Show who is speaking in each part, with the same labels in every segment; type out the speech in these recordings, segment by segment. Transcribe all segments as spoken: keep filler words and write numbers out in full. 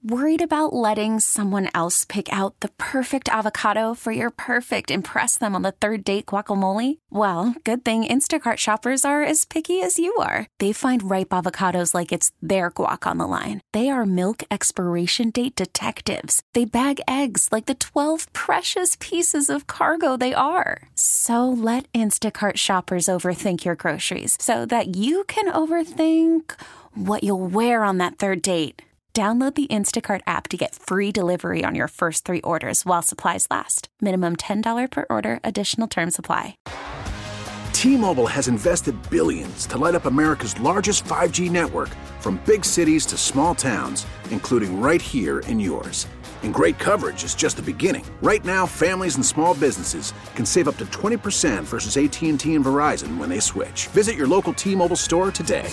Speaker 1: Worried about letting someone else pick out the perfect avocado for your perfect impress them on the third date guacamole? Well, good thing Instacart shoppers are as picky as you are. They find ripe avocados like it's their guac on the line. They are milk expiration date detectives. They bag eggs like the twelve precious pieces of cargo they are. So let Instacart shoppers overthink your groceries so that you can overthink what you'll wear on that third date. Download the Instacart app to get free delivery on your first three orders while supplies last. Minimum ten dollars per order. Additional terms apply.
Speaker 2: T-Mobile has invested billions to light up America's largest five G network, from big cities to small towns, including right here in yours. And great coverage is just the beginning. Right now, families and small businesses can save up to twenty percent versus A T and T and Verizon when they switch. Visit your local T-Mobile store today.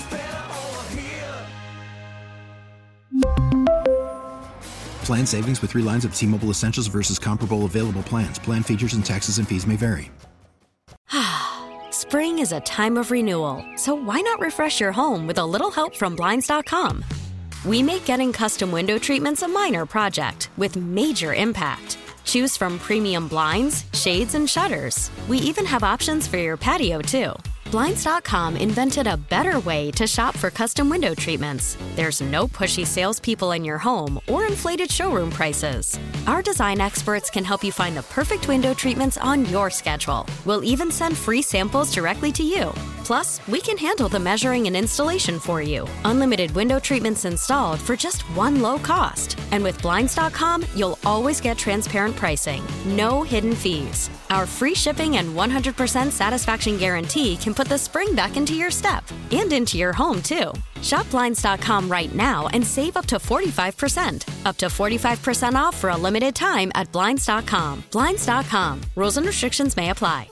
Speaker 3: Plan savings with three lines of T-Mobile Essentials versus comparable available plans. Plan features and taxes and fees may vary.
Speaker 4: Spring is a time of renewal, so why not refresh your home with a little help from Blinds dot com? We make getting custom window treatments a minor project with major impact. Choose from premium blinds, shades, and shutters. We even have options for your patio, too. Blinds dot com invented a better way to shop for custom window treatments. There's no pushy salespeople in your home or inflated showroom prices. Our design experts can help you find the perfect window treatments on your schedule. We'll even send free samples directly to you. Plus, we can handle the measuring and installation for you. Unlimited window treatments installed for just one low cost. And with Blinds dot com, you'll always get transparent pricing. No hidden fees. Our free shipping and one hundred percent satisfaction guarantee can put the spring back into your step and into your home, too. Shop Blinds dot com right now and save up to forty-five percent. Up to forty-five percent off for a limited time at Blinds dot com. Blinds dot com. Rules and restrictions may apply.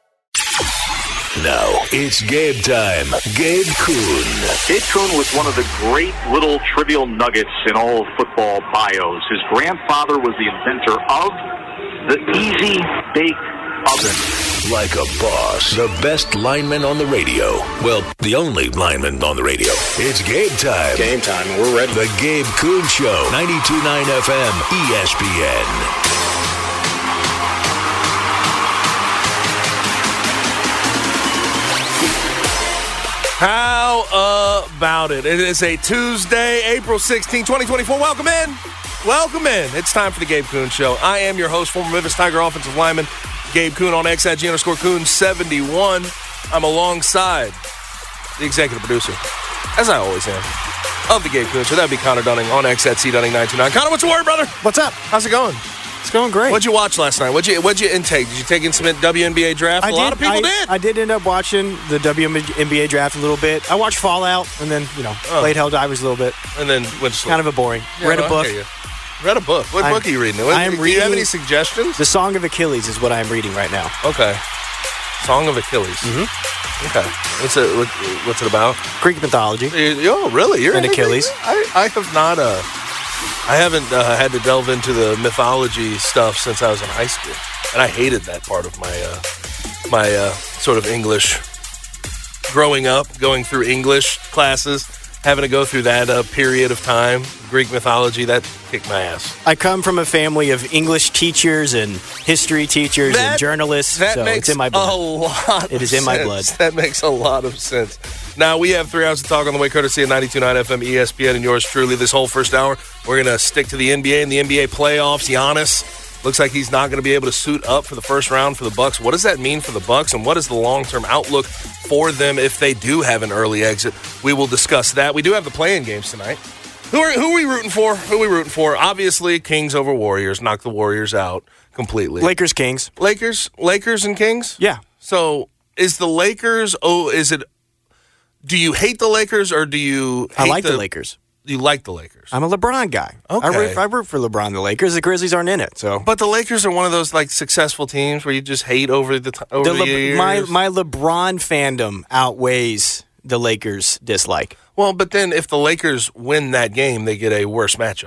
Speaker 5: Now it's Gabe time. Gabe Kuhn.
Speaker 6: Gabe Kuhn was one of the great little trivial nuggets in all of football bios. His grandfather was the inventor of the Easy Bake Oven.
Speaker 5: Like a boss. The best lineman on the radio. Well, the only lineman on the radio. It's Gabe time.
Speaker 7: Game time, and we're ready.
Speaker 5: The Gabe Kuhn Show. ninety-two point nine F M, E S P N.
Speaker 8: How about it? It is a Tuesday, April sixteenth, twenty twenty-four. Welcome in. Welcome in. It's time for the Gabe Kuhn Show. I am your host, former Memphis Tiger offensive lineman, Gabe Kuhn, on X at G underscore Kuhn seventy-one. I'm alongside the executive producer, as I always am, of the Gabe Kuhn Show. That would be Connor Dunning on X at C Dunning nine two nine. Connor, what's the word, brother?
Speaker 9: What's up?
Speaker 8: How's it going?
Speaker 9: It's going great.
Speaker 8: What'd you watch last night? What'd you What'd you intake? Did you take in some W N B A draft?
Speaker 9: I
Speaker 8: a
Speaker 9: did,
Speaker 8: lot of people
Speaker 9: I,
Speaker 8: did.
Speaker 9: I did end up watching the W N B A draft a little bit. I watched Fallout and then, you know, oh. played Helldivers a little bit.
Speaker 8: And then went to sleep.
Speaker 9: Kind of a boring.
Speaker 8: Yeah,
Speaker 9: Read
Speaker 8: no,
Speaker 9: a book.
Speaker 8: Read a book. What I'm, book are you reading? What,
Speaker 9: I am
Speaker 8: do
Speaker 9: reading.
Speaker 8: you have any suggestions?
Speaker 9: The Song of Achilles is what I am reading right now.
Speaker 8: Okay. Song of Achilles.
Speaker 9: Mm-hmm.
Speaker 8: Okay. What's it? What, what's it about?
Speaker 9: Greek mythology.
Speaker 8: Oh, really? You're
Speaker 9: and Achilles.
Speaker 8: I, I have not. Uh, I haven't uh, had to delve into the mythology stuff since I was in high school, and I hated that part of my uh, my uh, sort of English growing up, going through English classes, having to go through that uh, period of time. Greek mythology, that kicked my ass.
Speaker 9: I come from a family of English teachers and history teachers
Speaker 8: that,
Speaker 9: and journalists,
Speaker 8: that
Speaker 9: so
Speaker 8: makes
Speaker 9: it's in my blood.
Speaker 8: a lot
Speaker 9: It is
Speaker 8: of
Speaker 9: in my
Speaker 8: sense.
Speaker 9: blood.
Speaker 8: That makes a lot of sense. Now, we have three hours to talk on the way, courtesy of ninety-two point nine F M, E S P N, and yours truly. This whole first hour, we're going to stick to the N B A and the N B A playoffs. Giannis looks like he's not going to be able to suit up for the first round for the Bucks. What does that mean for the Bucks, and what is the long-term outlook for them if they do have an early exit? We will discuss that. We do have the play-in games tonight. Who are, who are we rooting for? Who are we rooting for? Obviously, Kings over Warriors. Knock the Warriors out completely.
Speaker 9: Lakers, Kings.
Speaker 8: Lakers, Lakers, and Kings.
Speaker 9: Yeah.
Speaker 8: So is the Lakers? Oh, is it? Do you hate the Lakers or do you? Hate
Speaker 9: I like
Speaker 8: the,
Speaker 9: the Lakers.
Speaker 8: You like the Lakers?
Speaker 9: I'm a LeBron guy.
Speaker 8: Okay.
Speaker 9: I root, I root for LeBron. The Lakers. The Grizzlies aren't in it, so.
Speaker 8: But the Lakers are one of those like successful teams where you just hate over the t- over the,
Speaker 9: the Le-
Speaker 8: years.
Speaker 9: My my LeBron fandom outweighs the Lakers' dislike.
Speaker 8: Well, but then if the Lakers win that game, they get a worse matchup.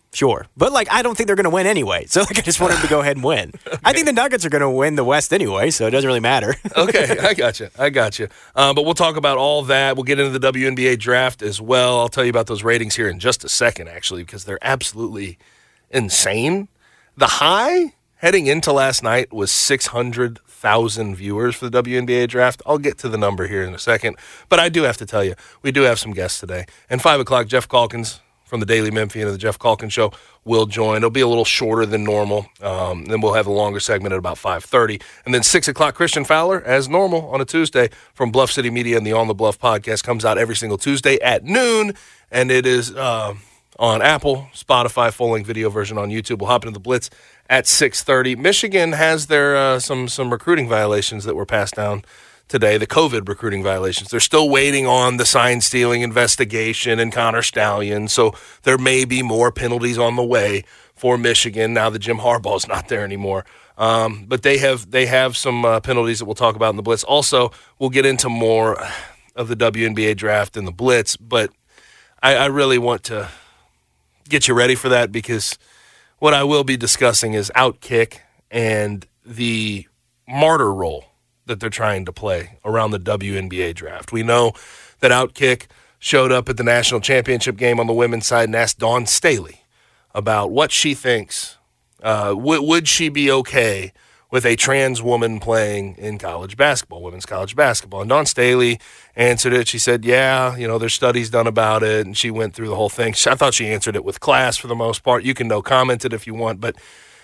Speaker 9: sure. But, like, I don't think they're going to win anyway. So, like, I just want them to go ahead and win. Okay. I think the Nuggets are going to win the West anyway, so it doesn't really matter.
Speaker 8: Okay, I got you. I got you. Uh, but we'll talk about all that. We'll get into the W N B A draft as well. I'll tell you about those ratings here in just a second, actually, because they're absolutely insane. The high heading into last night was six hundred thousand viewers for the W N B A draft. I'll get to the number here in a second. But I do have to tell you, we do have some guests today. And five o'clock, Jeff Calkins from the Daily Memphian of the Jeff Calkins Show will join. It'll be a little shorter than normal. Um, then we'll have a longer segment at about five thirty. And then six o'clock, Christian Fowler, as normal, on a Tuesday from Bluff City Media and the On the Bluff podcast comes out every single Tuesday at noon. And it is uh, on Apple, Spotify, full-length video version on YouTube. We'll hop into the Blitz at six thirty. Michigan has their uh, some some recruiting violations that were passed down today, the COVID recruiting violations. They're still waiting on the sign-stealing investigation and Connor Stallion, so there may be more penalties on the way for Michigan now that Jim Harbaugh's not there anymore. Um, but they have they have some uh, penalties that we'll talk about in the Blitz. Also, we'll get into more of the W N B A draft in the Blitz, but I, I really want to get you ready for that because what I will be discussing is Outkick and the martyr role that they're trying to play around the W N B A draft. We know that Outkick showed up at the national championship game on the women's side and asked Dawn Staley about what she thinks. Uh, w- would she be okay with a trans woman playing in college basketball, women's college basketball? And Dawn Staley answered it. She said, yeah, you know, there's studies done about it, and she went through the whole thing. I thought she answered it with class for the most part. You can no comment it if you want, but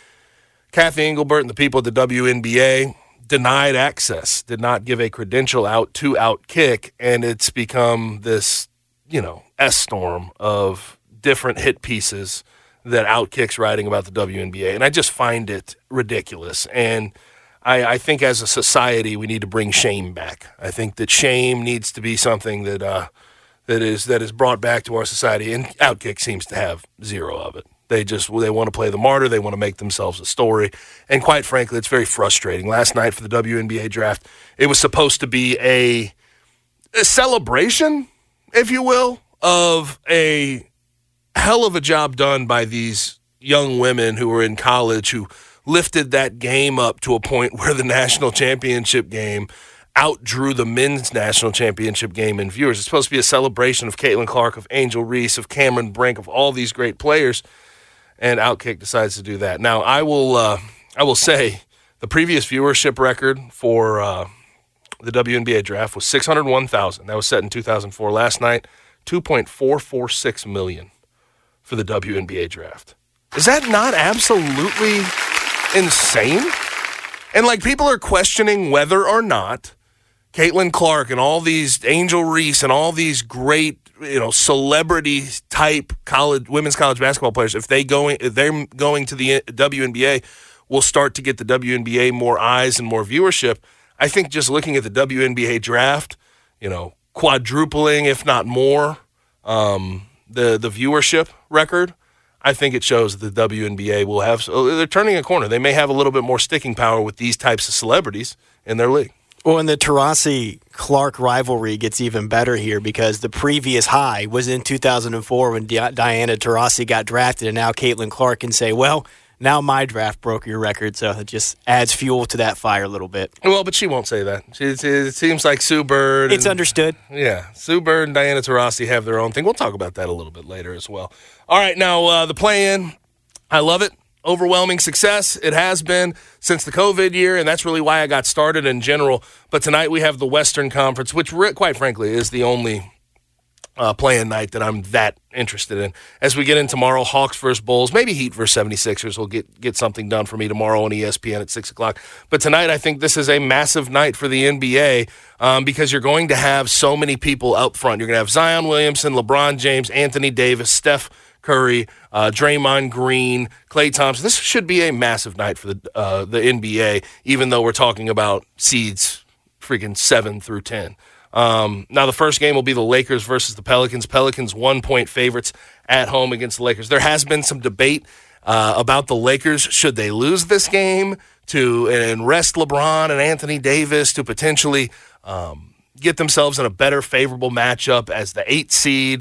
Speaker 8: Kathy Engelbert and the people at the W N B A denied access, did not give a credential out to Outkick, and it's become this, you know, S-storm of different hit pieces that Outkick's writing about the W N B A, and I just find it ridiculous. And I, I think as a society, we need to bring shame back. I think that shame needs to be something that uh, that is that is brought back to our society, and Outkick seems to have zero of it. They just they want to play the martyr. They want to make themselves a story. And quite frankly, it's very frustrating. Last night for the W N B A draft, it was supposed to be a, a celebration, if you will, of a hell of a job done by these young women who were in college who lifted that game up to a point where the national championship game outdrew the men's national championship game in viewers. It's supposed to be a celebration of Caitlin Clark, of Angel Reese, of Cameron Brink, of all these great players. And Outkick decides to do that. Now, I will uh, I will say the previous viewership record for uh, the W N B A draft was six hundred one thousand. That was set in two thousand four. Last night, two point four four six million for the W N B A draft. Is that not absolutely insane? And, like, people are questioning whether or not Caitlin Clark and all these Angel Reese and all these great, you know, celebrity-type college women's college basketball players, if they going, if they're going to the W N B A, will start to get the W N B A more eyes and more viewership. I think just looking at the W N B A draft, you know, quadrupling, if not more, um, the the viewership record, I think it shows that the W N B A will have. So they're turning a corner. They may have a little bit more sticking power with these types of celebrities in their league.
Speaker 9: Well, and the Taurasi-Clark rivalry gets even better here because the previous high was in two thousand four when Di- Diana Taurasi got drafted, and now Caitlin Clark can say, well, now my draft broke your record, so it just adds fuel to that fire a little bit.
Speaker 8: Well, but she won't say that. She, it seems like Sue Bird.
Speaker 9: It's
Speaker 8: and,
Speaker 9: understood.
Speaker 8: Yeah, Sue Bird and Diana Taurasi have their own thing. We'll talk about that a little bit later as well. All right, now uh, the play-in, I love it. Overwhelming success. It has been since the COVID year, and that's really why I got started in general. But tonight we have the Western Conference, which, quite frankly, is the only uh, play-in night that I'm that interested in. As we get in tomorrow, Hawks versus Bulls, maybe Heat versus seventy-sixers will get, get something done for me tomorrow on E S P N at six o'clock. But tonight I think this is a massive night for the N B A um, because you're going to have so many people up front. You're going to have Zion Williamson, LeBron James, Anthony Davis, Steph Curry, uh, Draymond Green, Klay Thompson. This should be a massive night for the uh, the N B A, even though we're talking about seeds freaking seven through ten. Um, now, the first game will be the Lakers versus the Pelicans. Pelicans one-point favorites at home against the Lakers. There has been some debate uh, about the Lakers. Should they lose this game to and rest LeBron and Anthony Davis to potentially um, get themselves in a better favorable matchup as the eight seed?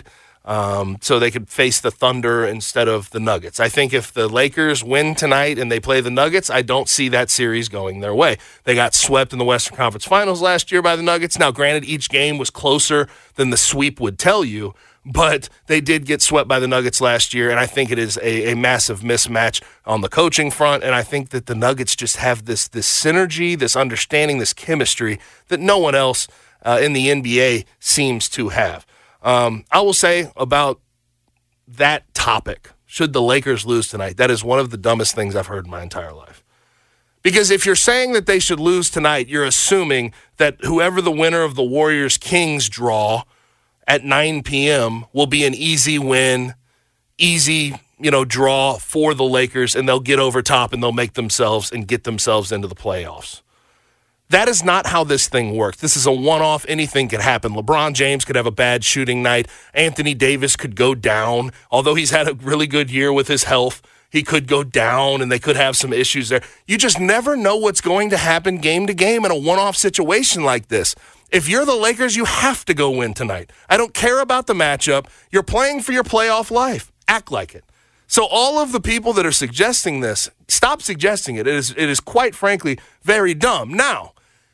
Speaker 8: Um, so they could face the Thunder instead of the Nuggets. I think if the Lakers win tonight and they play the Nuggets, I don't see that series going their way. They got swept in the Western Conference Finals last year by the Nuggets. Now, granted, each game was closer than the sweep would tell you, but they did get swept by the Nuggets last year, and I think it is a, a massive mismatch on the coaching front, and I think that the Nuggets just have this, this synergy, this understanding, this chemistry that no one else uh, in the N B A seems to have. Um, I will say about that topic, should the Lakers lose tonight, that is one of the dumbest things I've heard in my entire life. Because if you're saying that they should lose tonight, you're assuming that whoever the winner of the Warriors-Kings draw at nine p.m. will be an easy win, easy, you know, draw for the Lakers, and they'll get over top and they'll make themselves and get themselves into the playoffs. That is not how this thing works. This is a one-off. Anything could happen. LeBron James could have a bad shooting night. Anthony Davis could go down. Although he's had a really good year with his health, he could go down, and they could have some issues there. You just never know what's going to happen game to game in a one-off situation like this. If you're the Lakers, you have to go win tonight. I don't care about the matchup. You're playing for your playoff life. Act like it. So all of the people that are suggesting this, stop suggesting it. It is, it is quite frankly very dumb. Now,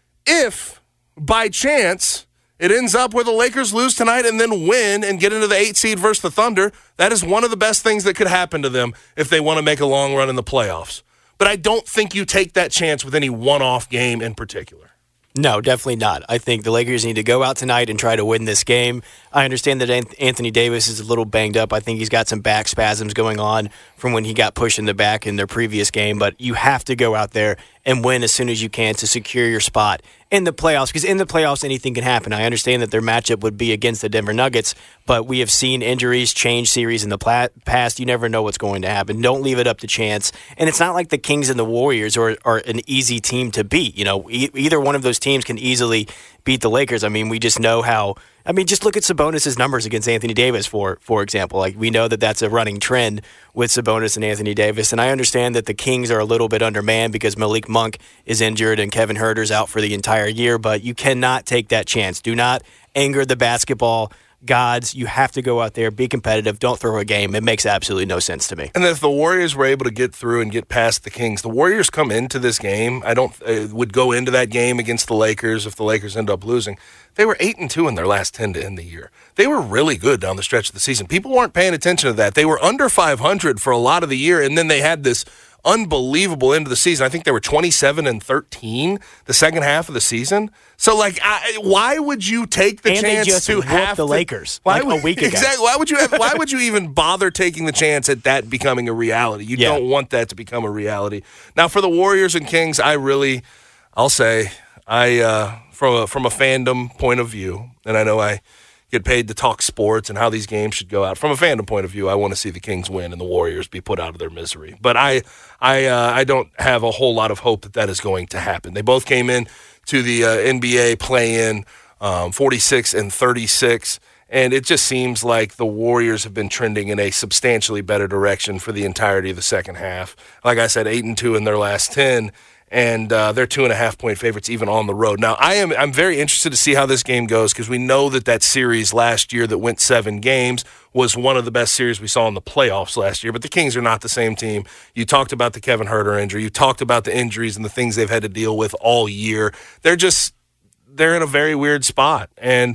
Speaker 8: if by chance it ends up where the Lakers lose tonight and then win and get into the eight seed versus the Thunder, that is one of the best things that could happen to them if they want to make a long run in the playoffs. But I don't think you take that chance with any one-off game in particular.
Speaker 9: No, definitely not. I think the Lakers need to go out tonight and try to win this game. I understand that Anthony Davis is a little banged up. I think he's got some back spasms going on from when he got pushed in the back in their previous game. But you have to go out there and win as soon as you can to secure your spot in the playoffs, because in the playoffs, anything can happen. I understand that their matchup would be against the Denver Nuggets, but we have seen injuries change series in the pla- past. You never know what's going to happen. Don't leave it up to chance. And it's not like the Kings and the Warriors are, are an easy team to beat. You know, e- either one of those teams can easily beat the Lakers. I mean, we just know how. I mean, just look at Sabonis' numbers against Anthony Davis, for for example. Like, we know that that's a running trend with Sabonis and Anthony Davis. And I understand that the Kings are a little bit undermanned because Malik Monk is injured and Kevin Huerter's out for the entire year. But you cannot take that chance. Do not anger the basketball gods. You have to go out there, be competitive. Don't throw a game. It makes absolutely no sense to me.
Speaker 8: And if the Warriors were able to get through and get past the Kings, the Warriors come into this game, I don't uh, would go into that game against the Lakers if the Lakers end up losing. They were eight and two in their last ten to end the year. They were really good down the stretch of the season. People weren't paying attention to that. They were under five hundred for a lot of the year, and then they had this unbelievable end of the season. I think they were twenty-seven and thirteen the second half of the season. So, like, I, why would you take the
Speaker 9: and
Speaker 8: chance
Speaker 9: they just
Speaker 8: to have
Speaker 9: the
Speaker 8: to,
Speaker 9: Lakers
Speaker 8: why
Speaker 9: like
Speaker 8: would,
Speaker 9: a week ago?
Speaker 8: Exactly. Why would you? Have, why would you even bother taking the chance at that becoming a reality? You
Speaker 9: yeah.
Speaker 8: don't want that to become a reality. Now, for the Warriors and Kings, I really, I'll say, I uh, from a, from a fandom point of view, and I know I get paid to talk sports and how these games should go out. From a fandom point of view, I want to see the Kings win and the Warriors be put out of their misery. But I, I, uh, I don't have a whole lot of hope that that is going to happen. They both came in to the uh, N B A play-in um, forty-six and thirty-six, and it just seems like the Warriors have been trending in a substantially better direction for the entirety of the second half. Like I said, eight and two in their last ten. And uh, they're two and a half point favorites even on the road. Now, I am I'm very interested to see how this game goes, because we know that that series last year that went seven games was one of the best series we saw in the playoffs last year. But the Kings are not the same team. You talked about the Kevin Huerter injury. You talked about the injuries and the things they've had to deal with all year. They're just they're in a very weird spot, and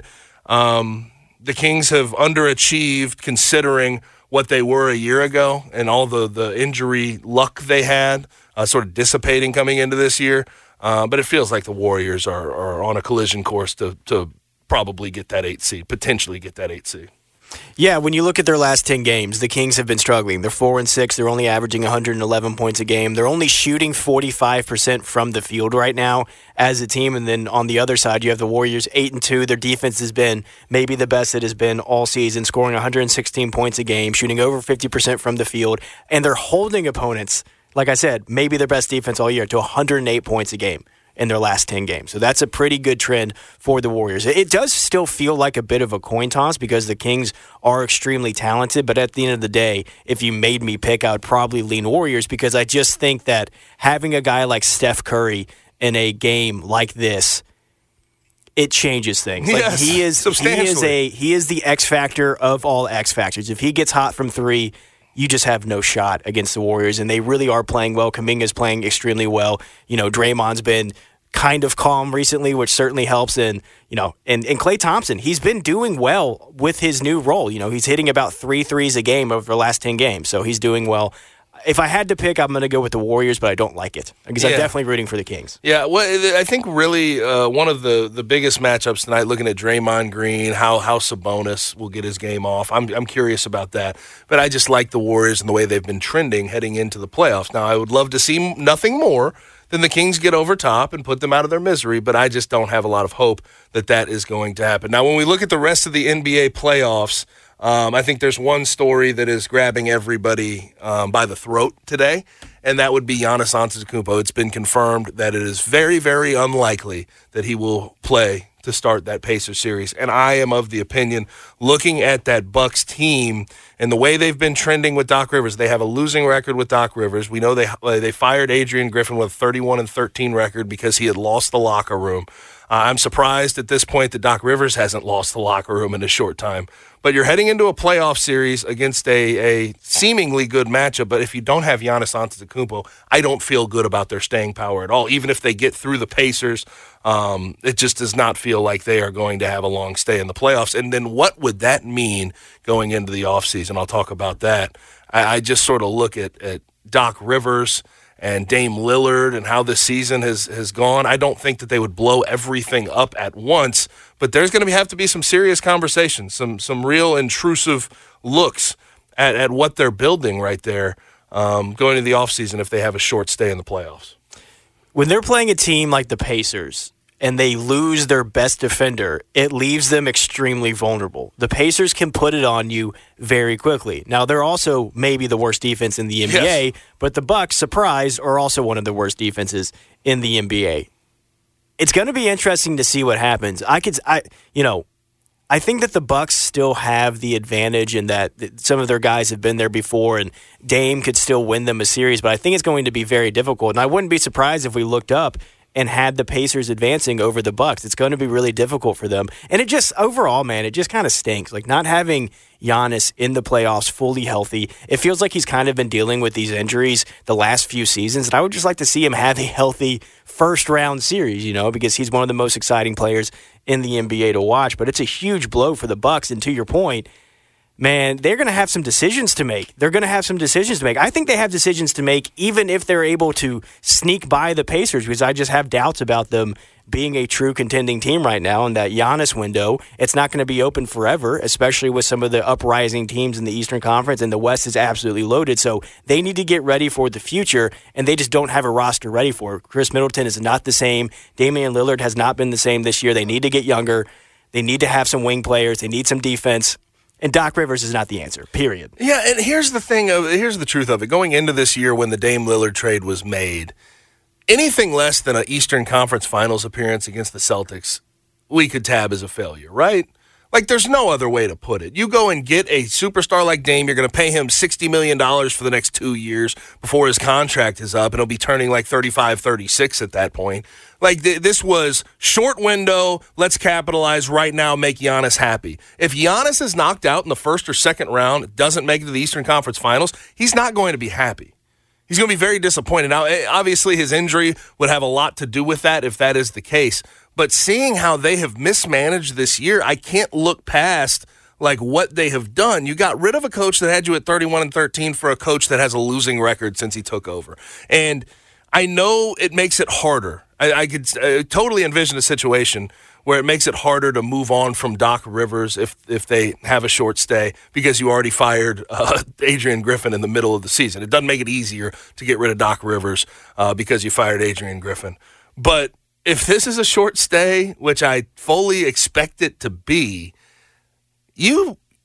Speaker 8: um, the Kings have underachieved considering what they were a year ago and all the the injury luck they had. Uh, sort of dissipating coming into this year. Uh, but it feels like the Warriors are, are on a collision course to, to probably get that eight seed, potentially get that eight seed.
Speaker 9: Yeah, when you look at their last ten games, the Kings have been struggling. They're four and six. They're only averaging one hundred eleven points a game. They're only shooting forty-five percent from the field right now as a team. And then on the other side, you have the Warriors eight and two. Their defense has been maybe the best it has been all season, scoring one hundred sixteen points a game, shooting over fifty percent from the field. And they're holding opponents, like I said, maybe their best defense all year, to one hundred eight points a game in their last ten games. So that's a pretty good trend for the Warriors. It does still feel like a bit of a coin toss because the Kings are extremely talented, but at the end of the day, if you made me pick, I would probably lean Warriors, because I just think that having a guy like Steph Curry in a game like this, it changes things. Like
Speaker 8: yes,
Speaker 9: he is, he is a he is the X factor of all X factors. If he gets hot from three, you just have no shot against the Warriors, and they really are playing well. Kuminga's playing extremely well. You know, Draymond's been kind of calm recently, which certainly helps. And you know, and and Klay Thompson, he's been doing well with his new role. You know, he's hitting about three threes a game over the last ten games, so he's doing well. If I had to pick, I'm going to go with the Warriors, but I don't like it because yeah. I'm definitely rooting for the Kings.
Speaker 8: Yeah, well, I think really uh, one of the, the biggest matchups tonight, looking at Draymond Green, how how Sabonis will get his game off. I'm I'm curious about that, but I just like the Warriors and the way they've been trending heading into the playoffs. Now, I would love to see nothing more than the Kings get over top and put them out of their misery, but I just don't have a lot of hope that that is going to happen. Now, when we look at the rest of the N B A playoffs, Um, I think there's one story that is grabbing everybody um, by the throat today, and that would be Giannis Antetokounmpo. It's been confirmed that it is very, very unlikely that he will play to start that Pacers series. And I am of the opinion, looking at that Bucks team and the way they've been trending with Doc Rivers, they have a losing record with Doc Rivers. We know they they fired Adrian Griffin with a thirty-one and thirteen record because he had lost the locker room. Uh, I'm surprised at this point that Doc Rivers hasn't lost the locker room in a short time. But you're heading into a playoff series against a, a seemingly good matchup. But if you don't have Giannis Antetokounmpo, I don't feel good about their staying power at all. Even if they get through the Pacers, um, it just does not feel like they are going to have a long stay in the playoffs. And then what would that mean going into the offseason? I'll talk about that. I, I just sort of look at, at Doc Rivers and Dame Lillard and how this season has, has gone. I don't think that they would blow everything up at once, but there's going to have to be some serious conversations, some some real intrusive looks at, at what they're building right there um, going into the offseason if they have a short stay in the playoffs.
Speaker 9: When they're playing a team like the Pacers and they lose their best defender, it leaves them extremely vulnerable. The Pacers can put it on you very quickly. Now, they're also maybe the worst defense in the N B A, yes. But the Bucks, surprise, are also one of the worst defenses in the N B A. It's going to be interesting to see what happens. I could, I, you know, I think that the Bucks still have the advantage in that some of their guys have been there before, and Dame could still win them a series. But I think it's going to be very difficult. And I wouldn't be surprised if we looked up and had the Pacers advancing over the Bucks. It's going to be really difficult for them. And it just, overall, man, it just kind of stinks. Like, not having Giannis in the playoffs fully healthy, it feels like he's kind of been dealing with these injuries the last few seasons. And I would just like to see him have a healthy first-round series, you know, because he's one of the most exciting players in the N B A to watch. But it's a huge blow for the Bucks. And to your point, man, they're going to have some decisions to make. They're going to have some decisions to make. I think they have decisions to make even if they're able to sneak by the Pacers, because I just have doubts about them being a true contending team right now. And that Giannis window, it's not going to be open forever, especially with some of the uprising teams in the Eastern Conference, and the West is absolutely loaded. So they need to get ready for the future, and they just don't have a roster ready for it. Chris Middleton is not the same. Damian Lillard has not been the same this year. They need to get younger. They need to have some wing players. They need some defense. And Doc Rivers is not the answer, period.
Speaker 8: Yeah, and here's the thing, of, here's the truth of it. Going into this year when the Dame Lillard trade was made, anything less than an Eastern Conference Finals appearance against the Celtics, we could tab as a failure, right? Like, there's no other way to put it. You go and get a superstar like Dame, you're going to pay him sixty million dollars for the next two years before his contract is up, and he'll be turning like thirty-five, thirty-six at that point. Like, th- this was short window, let's capitalize right now, make Giannis happy. If Giannis is knocked out in the first or second round, doesn't make it to the Eastern Conference Finals, he's not going to be happy. He's going to be very disappointed. Now, obviously, his injury would have a lot to do with that if that is the case. But seeing how they have mismanaged this year, I can't look past like what they have done. You got rid of a coach that had you at thirty-one and thirteen for a coach that has a losing record since he took over. And I know it makes it harder. I, I could uh, totally envision a situation where it makes it harder to move on from Doc Rivers if if they have a short stay because you already fired uh, Adrian Griffin in the middle of the season. It doesn't make it easier to get rid of Doc Rivers uh, because you fired Adrian Griffin. But if this is a short stay, which I fully expect it to be, you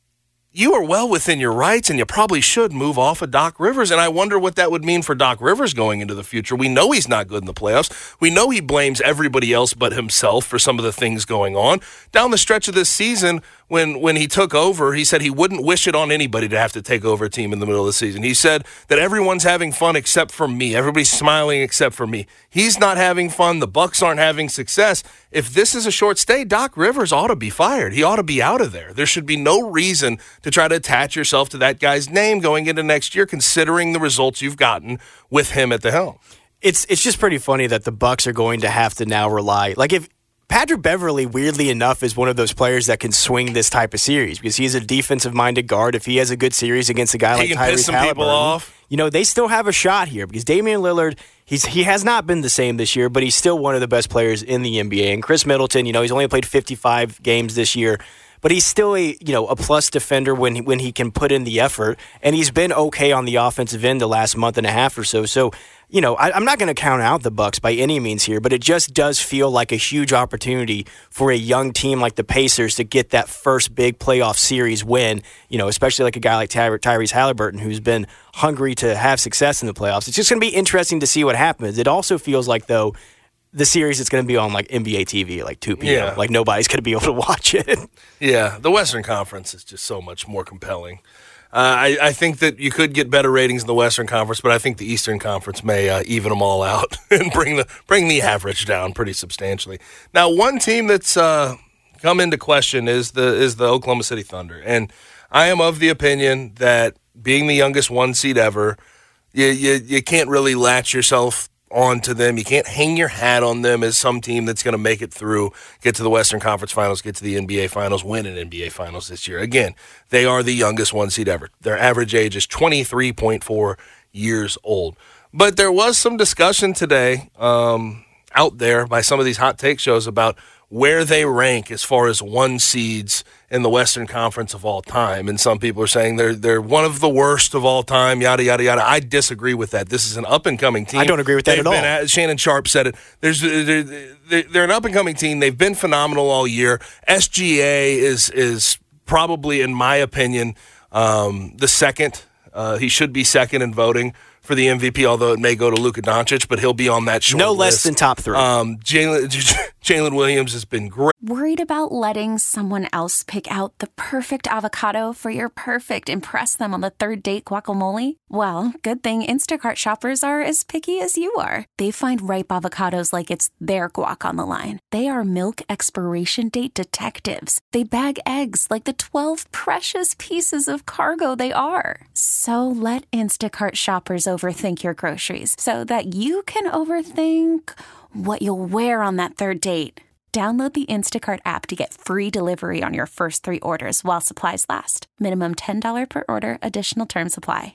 Speaker 8: you are well within your rights, and you probably should move off of Doc Rivers. And I wonder what that would mean for Doc Rivers going into the future. We know he's not good in the playoffs. We know he blames everybody else but himself for some of the things going on. Down the stretch of this season, when when he took over, he said he wouldn't wish it on anybody to have to take over a team in the middle of the season. He said that everyone's having fun except for me. Everybody's smiling except for me. He's not having fun. The Bucs aren't having success. If this is a short stay, Doc Rivers ought to be fired. He ought to be out of there. There should be no reason to try to attach yourself to that guy's name going into next year, considering the results you've gotten with him at the helm.
Speaker 9: It's it's just pretty funny that the Bucs are going to have to now rely. Like if Patrick Beverley, weirdly enough, is one of those players that can swing this type of series because he's a defensive-minded guard. If he has a good series against a guy
Speaker 8: he
Speaker 9: like
Speaker 8: can piss
Speaker 9: Tyrese
Speaker 8: some
Speaker 9: Halliburton,
Speaker 8: people off.
Speaker 9: You know, they still have a shot here because Damian Lillard, he's he has not been the same this year, but he's still one of the best players in the N B A. And Chris Middleton, you know, he's only played fifty-five games this year, but he's still a you know a plus defender when he, when he can put in the effort, and he's been okay on the offensive end the last month and a half or so. So, you know, I, I'm not going to count out the Bucs by any means here, but it just does feel like a huge opportunity for a young team like the Pacers to get that first big playoff series win, you know, especially like a guy like Ty- Tyrese Halliburton, who's been hungry to have success in the playoffs. It's just going to be interesting to see what happens. It also feels like, though, the series is going to be on like N B A T V at like two p.m.
Speaker 8: Yeah.
Speaker 9: Like nobody's going to be able to watch it.
Speaker 8: Yeah, the Western Conference is just so much more compelling. Uh, I, I think that you could get better ratings in the Western Conference, but I think the Eastern Conference may uh, even them all out and bring the bring the average down pretty substantially. Now, one team that's uh, come into question is the is the Oklahoma City Thunder, and I am of the opinion that being the youngest one seed ever, you you, you can't really latch yourself onto them. You can't hang your hat on them as some team that's going to make it through, get to the Western Conference Finals, get to the N B A Finals, win an N B A Finals this year. Again, they are the youngest one seed ever. Their average age is twenty-three point four years old. But there was some discussion today um, out there by some of these hot take shows about where they rank as far as one seeds in the Western Conference of all time. And some people are saying they're they're one of the worst of all time, yada, yada, yada. I disagree with that. This is an up-and-coming team.
Speaker 9: I don't agree with that
Speaker 8: They've
Speaker 9: at all.
Speaker 8: At, Shannon Sharp said it. There's they're, they're an up-and-coming team. They've been phenomenal all year. S G A is, is probably, in my opinion, um, the second. Uh, he should be second in voting for the M V P, although it may go to Luka Doncic, but he'll be on that short
Speaker 9: No
Speaker 8: list.
Speaker 9: less than top three.
Speaker 8: Um, Jalen Jalen Williams has been great.
Speaker 1: Worried about letting someone else pick out the perfect avocado for your perfect impress them on the third date guacamole? Well, good thing Instacart shoppers are as picky as you are. They find ripe avocados like it's their guac on the line. They are milk expiration date detectives. They bag eggs like the twelve precious pieces of cargo they are. So let Instacart shoppers overthink your groceries so that you can overthink what you'll wear on that third date. Download the Instacart app to get free delivery on your first three orders while supplies last. Minimum ten dollars per order. Additional terms apply.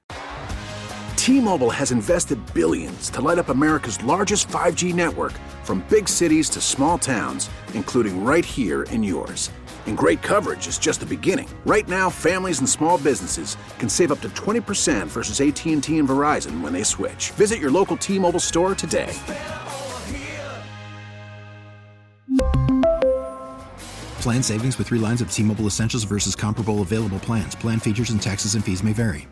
Speaker 2: T-Mobile has invested billions to light up America's largest five G network, from big cities to small towns, including right here in yours. And great coverage is just the beginning. Right now, families and small businesses can save up to twenty percent versus A T and T and Verizon when they switch. Visit your local T-Mobile store today.
Speaker 3: Plan savings with three lines of T-Mobile Essentials versus comparable available plans. Plan features and taxes and fees may vary.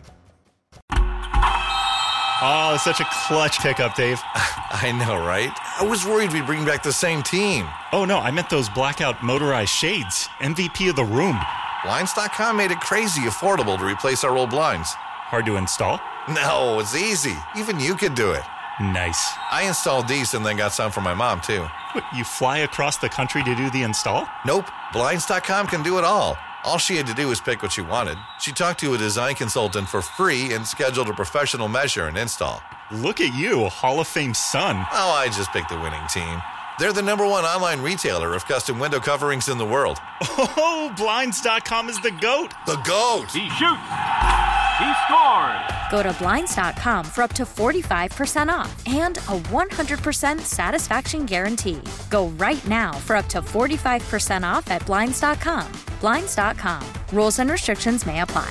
Speaker 7: Oh, such a clutch pickup, Dave.
Speaker 10: I know, right? I was worried we'd bring back the same team.
Speaker 7: Oh, no, I meant those blackout motorized shades. M V P of the room.
Speaker 10: Blinds dot com made it crazy affordable to replace our old blinds.
Speaker 7: Hard to install?
Speaker 10: No, it's easy. Even you could do it.
Speaker 7: Nice.
Speaker 10: I installed these and then got some for my mom, too.
Speaker 7: What, you fly across the country to do the install?
Speaker 10: Nope. Blinds dot com can do it all. All she had to do was pick what she wanted. She talked to a design consultant for free and scheduled a professional measure and install.
Speaker 7: Look at you, Hall of Fame son.
Speaker 10: Oh, I just picked the winning team. They're the number one online retailer of custom window coverings in the world.
Speaker 7: Oh, Blinds dot com is the GOAT.
Speaker 10: The GOAT!
Speaker 11: He shoots! He scores!
Speaker 12: Go to Blinds dot com for up to forty-five percent off and a one hundred percent satisfaction guarantee. Go right now for up to forty-five percent off at Blinds dot com. Blinds dot com. Rules and restrictions may apply.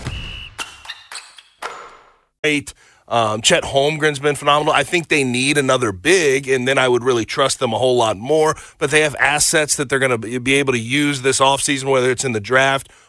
Speaker 8: Eight. Um, Chet Holmgren's been phenomenal. I think they need another big, and then I would really trust them a whole lot more. But they have assets that they're going to be able to use this offseason, whether it's in the draft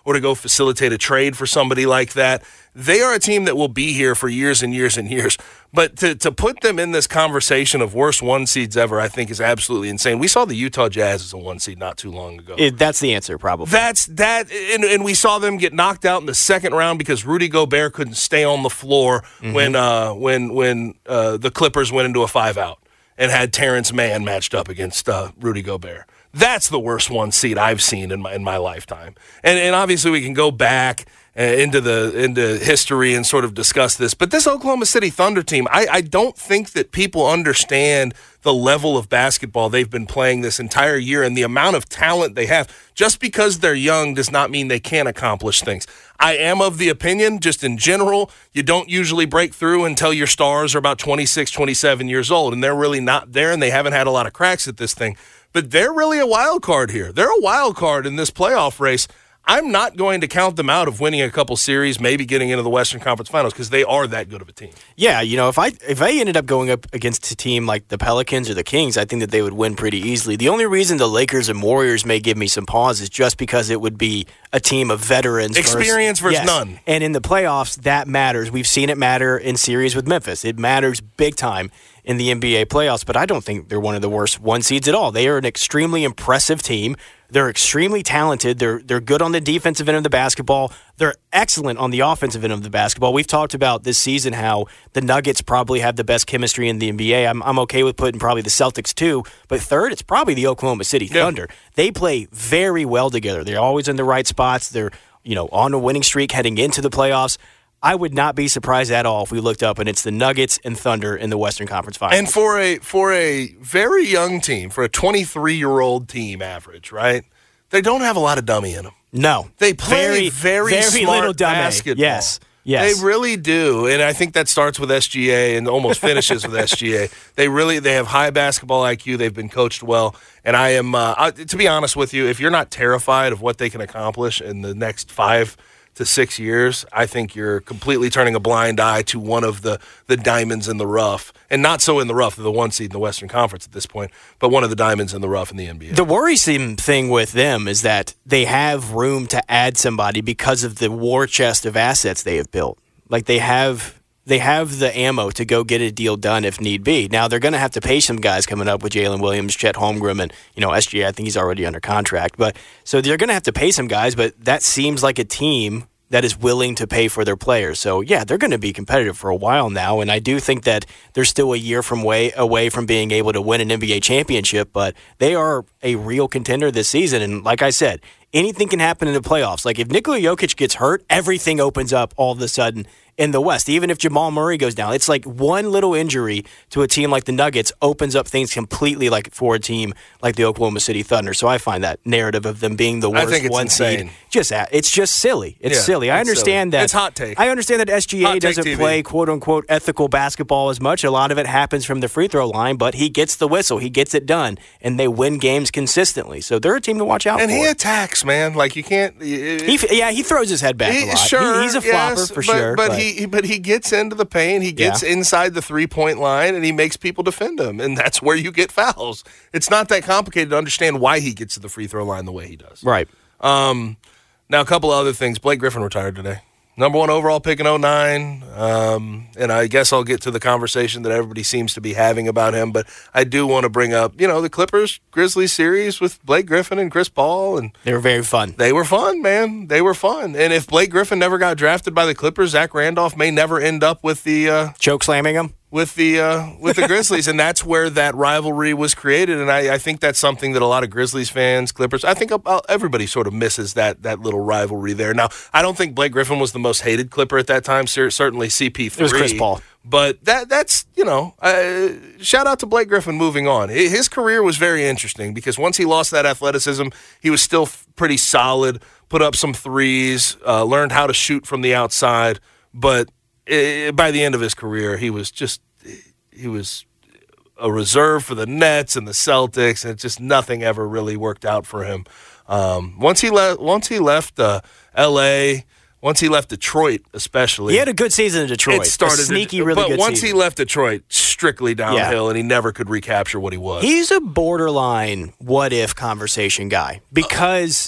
Speaker 8: or to go facilitate a trade for somebody like that. They are a team that will be here for years and years and years. But to, to put them in this conversation of worst one seeds ever, I think is absolutely insane. We saw the Utah Jazz as a one seed not too long ago.
Speaker 9: It, that's the answer, probably.
Speaker 8: That's that, and, and we saw them get knocked out in the second round because Rudy Gobert couldn't stay on the floor mm-hmm. when uh, when when uh, the Clippers went into a five out and had Terrence Mann matched up against uh, Rudy Gobert. That's the worst one seed I've seen in my in my lifetime. And and obviously we can go back uh, into the into history and sort of discuss this. But this Oklahoma City Thunder team, I, I don't think that people understand the level of basketball they've been playing this entire year and the amount of talent they have. Just because they're young does not mean they can't accomplish things. I am of the opinion, just in general, you don't usually break through until your stars are about twenty-six, twenty-seven years old, and they're really not there, and they haven't had a lot of cracks at this thing. But they're really a wild card here. They're a wild card in this playoff race. I'm not going to count them out of winning a couple series, maybe getting into the Western Conference Finals, because they are that good of a team.
Speaker 9: Yeah, you know, if I if I ended up going up against a team like the Pelicans or the Kings, I think that they would win pretty easily. The only reason the Lakers and Warriors may give me some pause is just because it would be a team of veterans.
Speaker 8: Experience versus, versus
Speaker 9: yes.
Speaker 8: none.
Speaker 9: And in the playoffs, that matters. We've seen it matter in series with Memphis. It matters big time in the N B A playoffs, but I don't think they're one of the worst one seeds at all. They are an extremely impressive team. They're extremely talented. They're they're good on the defensive end of the basketball. They're excellent on the offensive end of the basketball. We've talked about this season how the Nuggets probably have the best chemistry in the N B A. I'm I'm okay with putting probably the Celtics too, but third, it's probably the Oklahoma City Thunder. Yeah. They play very well together. They're always in the right spots. They're, you know, on a winning streak heading into the playoffs. I would not be surprised at all if we looked up and it's the Nuggets and Thunder in the Western Conference Finals.
Speaker 8: And for a for a very young team, for a twenty-three-year-old team average, right? They don't have a lot of dummy in them.
Speaker 9: No.
Speaker 8: They play very,
Speaker 9: very,
Speaker 8: very
Speaker 9: smart
Speaker 8: little dummy.
Speaker 9: basketball. Yes. Yes.
Speaker 8: They really do. And I think that starts with S G A and almost finishes with S G A. They really they have high basketball I Q. They've been coached well. And I am, uh, I, to be honest with you, if you're not terrified of what they can accomplish in the next five to six years, I think you're completely turning a blind eye to one of the, the diamonds in the rough. And not so in the rough, the one seed in the Western Conference at this point, but one of the diamonds in the rough in the N B A.
Speaker 9: The worrisome thing with them is that they have room to add somebody because of the war chest of assets they have built. Like they have they have the ammo to go get a deal done if need be. Now they're going to have to pay some guys coming up with Jalen Williams, Chet Holmgren, and you know S G A. I think he's already under contract, but so they're going to have to pay some guys. But that seems like a team that is willing to pay for their players. So yeah, they're going to be competitive for a while now, and I do think that they're still a year from way away from being able to win an N B A championship. But they are a real contender this season, and like I said, anything can happen in the playoffs. Like if Nikola Jokic gets hurt, everything opens up all of a sudden in the West. Even if Jamal Murray goes down, it's like one little injury to a team like the Nuggets opens up things completely like for a team like the Oklahoma City Thunder. So I find that narrative of them being the worst
Speaker 8: I think it's
Speaker 9: one
Speaker 8: insane.
Speaker 9: seed just it's just silly. It's
Speaker 8: yeah,
Speaker 9: silly. I
Speaker 8: it's
Speaker 9: understand
Speaker 8: silly.
Speaker 9: that
Speaker 8: it's hot take.
Speaker 9: I understand that S G A
Speaker 8: hot
Speaker 9: doesn't
Speaker 8: T V.
Speaker 9: play quote unquote ethical basketball as much. A lot of it happens from the free throw line, but he gets the whistle. He gets it done, and they win games consistently. So they're a team to watch out
Speaker 8: and
Speaker 9: for.
Speaker 8: And he attacks, man. Like you can't.
Speaker 9: He, yeah, he throws his head back
Speaker 8: he,
Speaker 9: a lot.
Speaker 8: Sure,
Speaker 9: he, he's a flopper
Speaker 8: yes,
Speaker 9: for
Speaker 8: but,
Speaker 9: sure.
Speaker 8: But,
Speaker 9: but
Speaker 8: he but he gets into the paint. He gets
Speaker 9: yeah.
Speaker 8: inside the three point line, and he makes people defend him. And that's where you get fouls. It's not that complicated to understand why he gets to the free throw line the way he does.
Speaker 9: Right.
Speaker 8: Um. Now a couple other things. Blake Griffin retired today. Number one overall pick in oh nine, um, and I guess I'll get to the conversation that everybody seems to be having about him, but I do want to bring up, you know, the Clippers-Grizzlies series with Blake Griffin and Chris Paul. And
Speaker 9: they were very fun.
Speaker 8: They were fun, man. They were fun. And if Blake Griffin never got drafted by the Clippers, Zach Randolph may never end up with the uh, –
Speaker 9: choke slamming him?
Speaker 8: With the uh, with the Grizzlies, and that's where that rivalry was created, and I, I think that's something that a lot of Grizzlies fans, Clippers, I think everybody sort of misses that that little rivalry there. Now, I don't think Blake Griffin was the most hated Clipper at that time. Certainly, C P three.
Speaker 9: It was Chris Paul,
Speaker 8: but that that's you know, uh, shout out to Blake Griffin. Moving on, his career was very interesting because once he lost that athleticism, he was still pretty solid. Put up some threes, uh, learned how to shoot from the outside, but it, by the end of his career, he was just. He was a reserve for the Nets and the Celtics, and just nothing ever really worked out for him. Um, once he left, once he left uh, L A, once he left Detroit, especially,
Speaker 9: he had a good season in Detroit.
Speaker 8: It started
Speaker 9: a sneaky, really
Speaker 8: but
Speaker 9: good
Speaker 8: once
Speaker 9: season.
Speaker 8: he left Detroit, strictly downhill,
Speaker 9: yeah.
Speaker 8: and he never could recapture what he was.
Speaker 9: He's a borderline what if conversation guy because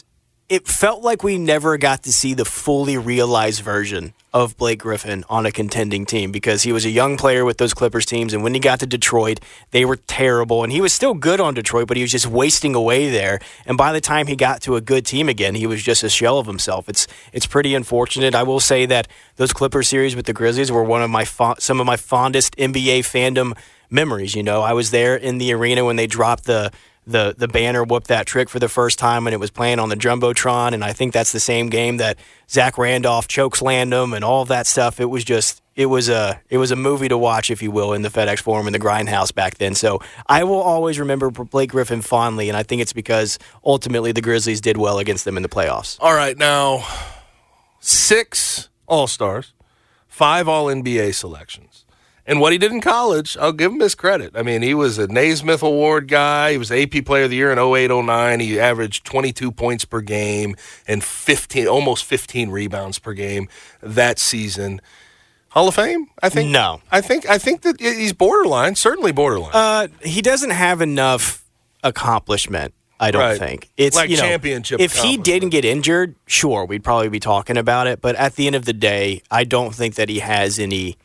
Speaker 9: it felt like we never got to see the fully realized version of Blake Griffin on a contending team because he was a young player with those Clippers teams, and when he got to Detroit, they were terrible, and he was still good on Detroit, but he was just wasting away there, and by the time he got to a good team again, he was just a shell of himself. It's it's pretty unfortunate. I will say that those Clippers series with the Grizzlies were one of my fo- some of my fondest N B A fandom memories. You know, I was there in the arena when they dropped the the the banner, whoop that trick for the first time, and it was playing on the Jumbotron, and I think that's the same game that Zach Randolph chokeslammed him and all of that stuff. It was just, it was a it was a movie to watch, if you will, in the FedEx Forum in the Grindhouse back then. So I will always remember Blake Griffin fondly, and I think it's because ultimately the Grizzlies did well against them in the playoffs.
Speaker 8: All right, now six All-Stars, five All-N B A selections. And what he did in college, I'll give him his credit. I mean, he was a Naismith Award guy. He was A P Player of the Year in oh eight oh nine. He averaged twenty-two points per game and fifteen, almost fifteen rebounds per game that season. Hall of Fame? I think
Speaker 9: no.
Speaker 8: I think I think that he's borderline, certainly borderline.
Speaker 9: Uh, he doesn't have enough accomplishment. I don't
Speaker 8: right.
Speaker 9: think it's
Speaker 8: like
Speaker 9: you know,
Speaker 8: championship.
Speaker 9: If he didn't get injured, sure, we'd probably be talking about it. But at the end of the day, I don't think that he has any.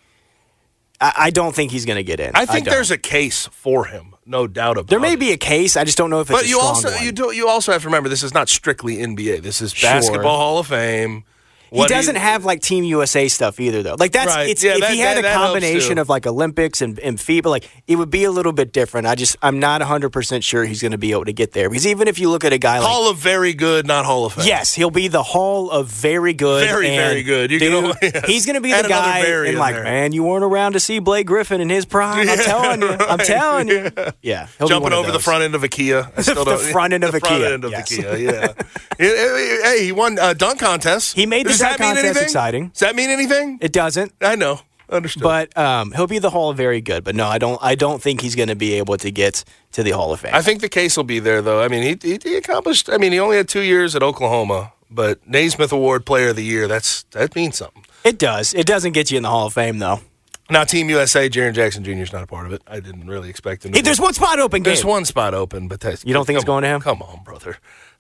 Speaker 9: I don't think he's going to get in.
Speaker 8: I think
Speaker 9: I
Speaker 8: there's a case for him, no doubt about it.
Speaker 9: There may be a case. I just don't know if it's
Speaker 8: but
Speaker 9: a
Speaker 8: you
Speaker 9: strong
Speaker 8: also
Speaker 9: one.
Speaker 8: you do you also have to remember this is not strictly N B A. This is
Speaker 9: Sure.
Speaker 8: Basketball Hall of Fame.
Speaker 9: He
Speaker 8: What
Speaker 9: doesn't
Speaker 8: he,
Speaker 9: have like Team U S A stuff either, though. Like that's
Speaker 8: Right.
Speaker 9: it's
Speaker 8: Yeah,
Speaker 9: if
Speaker 8: that-
Speaker 9: he had
Speaker 8: that-
Speaker 9: a
Speaker 8: that helps,
Speaker 9: combination
Speaker 8: too.
Speaker 9: of like Olympics and, and FIBA, like it would be a little bit different. I just I'm not one hundred percent sure he's going to be able to get there because even if you look at a guy like
Speaker 8: Hall of Very Good, not Hall of Fame.
Speaker 9: yes, he'll be the Hall of Very Good,
Speaker 8: Very,
Speaker 9: and
Speaker 8: very good. You
Speaker 9: dude,
Speaker 8: can only- yes.
Speaker 9: he's going to be
Speaker 8: Add
Speaker 9: the
Speaker 8: another
Speaker 9: guy
Speaker 8: very
Speaker 9: and
Speaker 8: in
Speaker 9: like
Speaker 8: there.
Speaker 9: man, you weren't around to see Blake Griffin in his prime. I'm
Speaker 8: Yeah,
Speaker 9: telling you, I'm
Speaker 8: right.
Speaker 9: telling you,
Speaker 8: Yeah.
Speaker 9: yeah, he'll be
Speaker 8: Jumping
Speaker 9: one of
Speaker 8: over the
Speaker 9: those.
Speaker 8: front end of a Kia. I still
Speaker 9: The
Speaker 8: don't-
Speaker 9: front end of
Speaker 8: the
Speaker 9: a
Speaker 8: front
Speaker 9: Kia,
Speaker 8: end of
Speaker 9: yes.
Speaker 8: the Kia, yeah. hey, he won a dunk contest.
Speaker 9: He made the
Speaker 8: Does
Speaker 9: dunk
Speaker 8: that mean
Speaker 9: contest
Speaker 8: anything?
Speaker 9: exciting.
Speaker 8: Does that mean anything?
Speaker 9: It doesn't.
Speaker 8: I know. Understood.
Speaker 9: But um, he'll be the Hall of Very Good. But no, I don't. I don't think he's going to be able to get to the Hall of Fame.
Speaker 8: I think the case will be there, though. I mean, he, he, he accomplished. I mean, he only had two years at Oklahoma, but Naismith Award Player of the Year. That's that means something.
Speaker 9: It does. It doesn't get you in the Hall of Fame, though.
Speaker 8: Now, Team U S A, Jaren Jackson Junior is not a part of it. I didn't really expect him to.
Speaker 9: Hey, there's one spot open.
Speaker 8: There's
Speaker 9: Gabe.
Speaker 8: one spot open, but that's,
Speaker 9: You don't think it's
Speaker 8: come
Speaker 9: going to him?
Speaker 8: Come on, brother.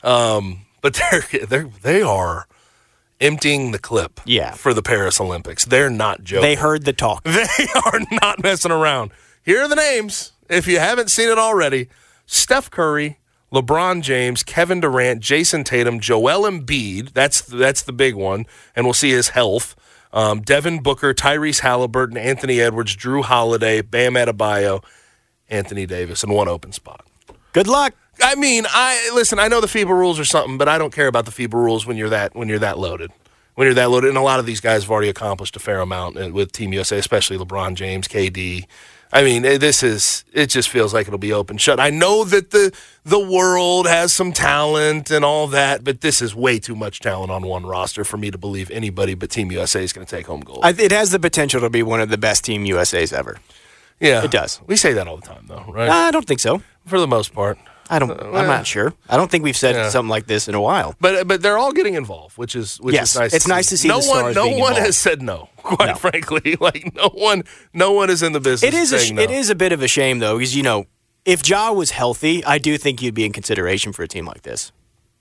Speaker 8: Um, but they're they're they are emptying the clip.
Speaker 9: Yeah.
Speaker 8: For the Paris Olympics, they're not joking.
Speaker 9: They heard the talk.
Speaker 8: They are not messing around. Here are the names. If you haven't seen it already: Steph Curry, LeBron James, Kevin Durant, Jason Tatum, Joel Embiid. That's that's the big one, and we'll see his health. Um, Devin Booker, Tyrese Halliburton, Anthony Edwards, Drew Holiday, Bam Adebayo, Anthony Davis, and one open spot.
Speaker 9: Good luck.
Speaker 8: I mean, I listen. I know the FIBA rules are something, but I don't care about the FIBA rules when you're that when you're that loaded. When you're that loaded, and a lot of these guys have already accomplished a fair amount with Team U S A, especially LeBron James, K D. I mean, this is it. Just feels like it'll be open shut. I know that the the world has some talent and all that, but this is way too much talent on one roster for me to believe anybody but Team U S A is going to take home gold.
Speaker 9: I, it has the potential to be one of the best Team U S As ever.
Speaker 8: Yeah,
Speaker 9: it does.
Speaker 8: We say that all the time, though, right?
Speaker 9: Uh, I don't think so.
Speaker 8: For the most part.
Speaker 9: I don't.
Speaker 8: Uh,
Speaker 9: I'm not sure. I don't think we've said
Speaker 8: yeah.
Speaker 9: something like this in a while.
Speaker 8: But but they're all getting involved, which is which
Speaker 9: yes,
Speaker 8: is nice.
Speaker 9: It's
Speaker 8: to
Speaker 9: nice
Speaker 8: see.
Speaker 9: to see
Speaker 8: no
Speaker 9: the
Speaker 8: one
Speaker 9: stars
Speaker 8: no
Speaker 9: being
Speaker 8: one
Speaker 9: involved.
Speaker 8: has said no. Quite
Speaker 9: No.
Speaker 8: frankly, like no one no one is in the business.
Speaker 9: It is. A,
Speaker 8: saying
Speaker 9: sh-
Speaker 8: no.
Speaker 9: It is a bit of a shame though, because you know, if Ja was healthy, I do think you'd be in consideration for a team like this.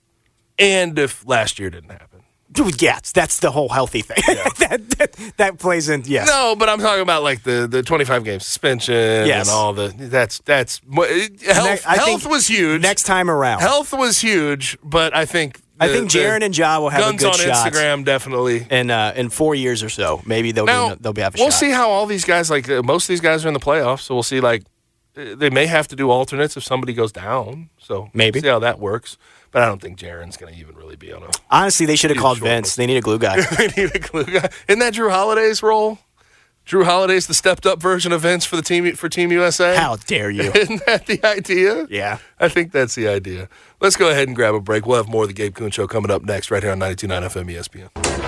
Speaker 8: And if last year didn't happen.
Speaker 9: Dude, yeah, that's the whole healthy thing.
Speaker 8: Yeah.
Speaker 9: that, that that plays in. Yes.
Speaker 8: No, but I'm talking about like the, the twenty-five game suspension
Speaker 9: Yes.
Speaker 8: and all the that's that's health,
Speaker 9: I
Speaker 8: health
Speaker 9: think
Speaker 8: was huge.
Speaker 9: Next time around,
Speaker 8: Health was huge, but I think
Speaker 9: I
Speaker 8: the-
Speaker 9: think
Speaker 8: the
Speaker 9: Jaren and Ja will have
Speaker 8: guns
Speaker 9: a good
Speaker 8: on
Speaker 9: shot.
Speaker 8: Instagram definitely.
Speaker 9: In uh, in four years or so, maybe they'll
Speaker 8: Now,
Speaker 9: be, they'll be have a
Speaker 8: we'll
Speaker 9: shot.
Speaker 8: see how all these guys like uh, most of these guys are in the playoffs, so we'll see like uh, they may have to do alternates if somebody goes down. So
Speaker 9: Maybe.
Speaker 8: see how that works. But I don't think Jaren's going to even really be on a.
Speaker 9: Honestly, they should have
Speaker 8: He's
Speaker 9: called
Speaker 8: short.
Speaker 9: Vince. They need a glue guy.
Speaker 8: They need a glue guy. Isn't that Drew Holiday's role? Drew Holiday's the stepped up version of Vince for the team for Team U S A.
Speaker 9: How dare you?
Speaker 8: Isn't that the idea?
Speaker 9: Yeah.
Speaker 8: I think that's the idea. Let's go ahead and grab a break. We'll have more of the Gabe Kuhn Show coming up next, right here on ninety-two point nine F M E S P N.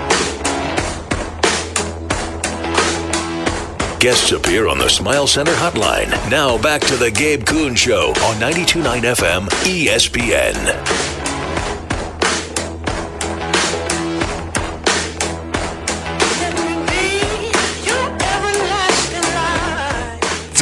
Speaker 5: Guests appear on the Smile Center hotline. Now back to the Gabe Kuhn Show on ninety-two point nine F M E S P N.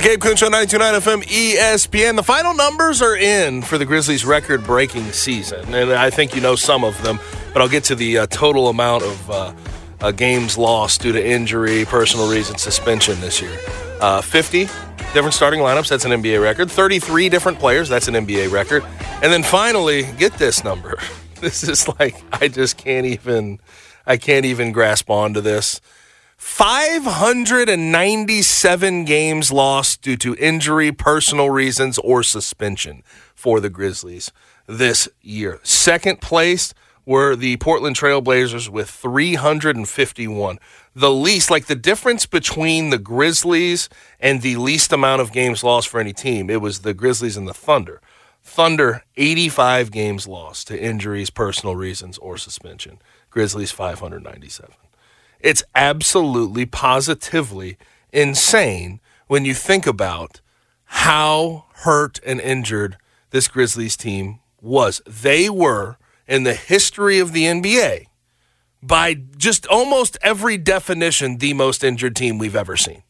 Speaker 8: the Gabe Kuhn Show, ninety-two point nine F M E S P N. The final numbers are in for the Grizzlies' record-breaking season, and I think you know some of them, but I'll get to the uh, total amount of uh, uh, games lost due to injury, personal reasons, suspension this year. Uh, fifty different starting lineups, that's an N B A record. thirty-three different players, that's an N B A record. And then finally, get this number. This is like, I just can't even, I can't even grasp onto this. five hundred ninety-seven games lost due to injury, personal reasons, or suspension for the Grizzlies this year. Second place were the Portland Trail Blazers with three hundred fifty-one. The least, like the difference between the Grizzlies and the least amount of games lost for any team, it was the Grizzlies and the Thunder. Thunder, eighty-five games lost to injuries, personal reasons, or suspension. Grizzlies, five hundred ninety-seven. It's absolutely, positively insane when you think about how hurt and injured this Grizzlies team was. They were, in the history of the N B A, by just almost every definition, the most injured team we've ever seen.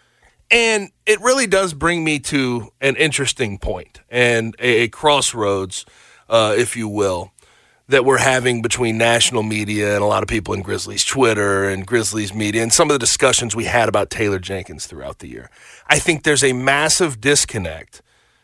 Speaker 8: And it really does bring me to an interesting point and a, a crossroads, uh, if you will, that we're having between national media and a lot of people in Grizzlies Twitter and Grizzlies media and some of the discussions we had about Taylor Jenkins throughout the year. I think there's a massive disconnect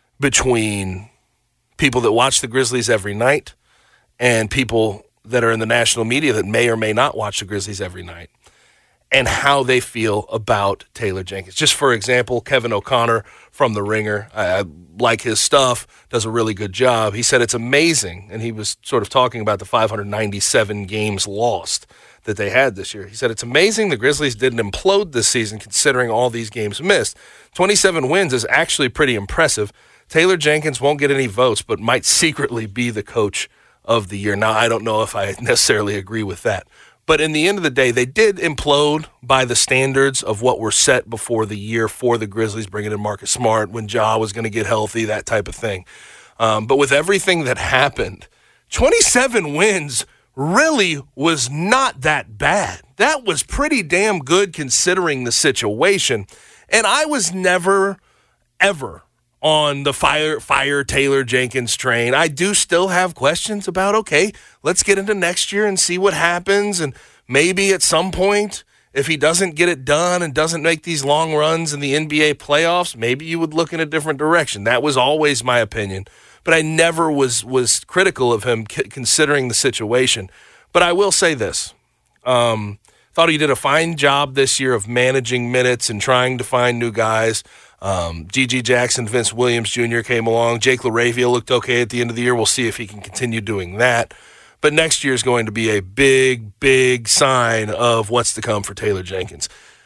Speaker 8: between people that watch the Grizzlies every night and people that are in the national media that may or may not watch the Grizzlies every night and how they feel about Taylor Jenkins. Just for example, Kevin O'Connor from The Ringer, I, I like his stuff, does a really good job. He said it's amazing, and he was sort of talking about the five hundred ninety-seven games lost that they had this year. He said it's amazing the Grizzlies didn't implode this season considering all these games missed. twenty-seven wins is actually pretty impressive. Taylor Jenkins won't get any votes, but might secretly be the coach of the year. Now, I don't know if I necessarily agree with that. But in the end of the day, they did implode by the standards of what were set before the year for the Grizzlies, bringing in Marcus Smart, when Ja was going to get healthy, that type of thing. Um, but with everything that happened, twenty-seven wins really was not that bad. That was pretty damn good considering the situation. And I was never, ever on the fire fire Taylor Jenkins train. I do still have questions about, okay, let's get into next year and see what happens. And maybe at some point, if he doesn't get it done and doesn't make these long runs in the N B A playoffs, maybe you would look in a different direction. That was always my opinion. But I never was was critical of him c- considering the situation. But I will say this. Um, thought he did a fine job this year of managing minutes and trying to find new guys. Um, G G Jackson, Vince Williams Junior came along. Jake LaRavia looked okay at the end of the year. We'll see if he can continue doing that. But next year is going to be a big, big sign of what's to come for Taylor Jenkins.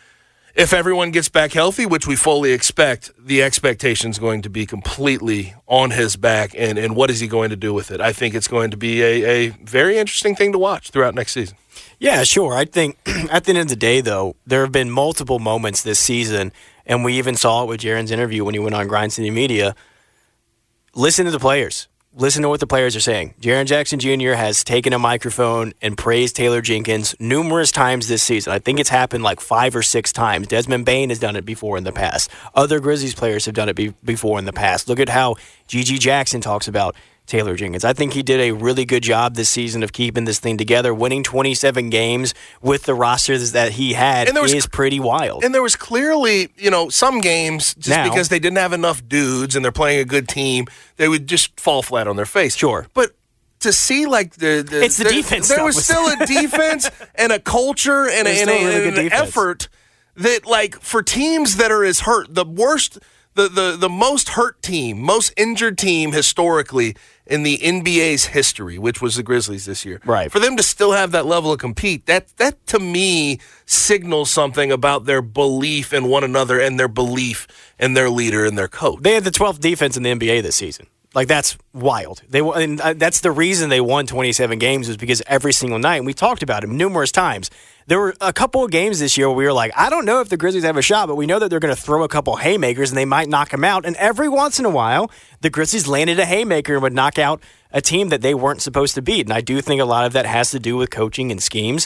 Speaker 8: If everyone gets back healthy, which we fully expect, the expectation is going to be completely on his back. And, and what is he going to do with it? I think it's going to be a, a very interesting thing to watch throughout next season.
Speaker 9: Yeah, sure. I think at the end of the day, though, there have been multiple moments this season, and we even saw it with Jaren's interview when he went on Grind City Media. Listen to the players. Listen to what the players are saying. Jaren Jackson Junior has taken a microphone and praised Taylor Jenkins numerous times this season. I think it's happened like five or six times. Desmond Bane has done it before in the past. Other Grizzlies players have done it be- before in the past. Look at how G G Jackson talks about Taylor Jenkins. I think he did a really good job this season of keeping this thing together. Winning twenty-seven games with the roster that he had and there was, is pretty wild.
Speaker 8: And there was clearly, you know, some games, just now, because they didn't have enough dudes and they're playing a good team, they would just fall flat on their face.
Speaker 9: Sure.
Speaker 8: But to see, like, the... the
Speaker 9: it's the, the defense
Speaker 8: There
Speaker 9: stuff.
Speaker 8: was still a defense and a culture and, a, and, a,
Speaker 9: really
Speaker 8: and an effort that, like, for teams that are as hurt, the worst... The, the the most hurt team, most injured team historically in the N B A's history, which was the Grizzlies this year.
Speaker 9: Right.
Speaker 8: For them to still have that level of compete, that that to me signals something about their belief in one another and their belief in their leader and their coach.
Speaker 9: They had the twelfth defense in the N B A this season. Like, that's wild. They and that's the reason they won twenty-seven games, was because every single night, and we talked about it numerous times, there were a couple of games this year where we were like, I don't know if the Grizzlies have a shot, but we know that they're going to throw a couple haymakers and they might knock them out. And every once in a while, the Grizzlies landed a haymaker and would knock out a team that they weren't supposed to beat. And I do think a lot of that has to do with coaching and schemes.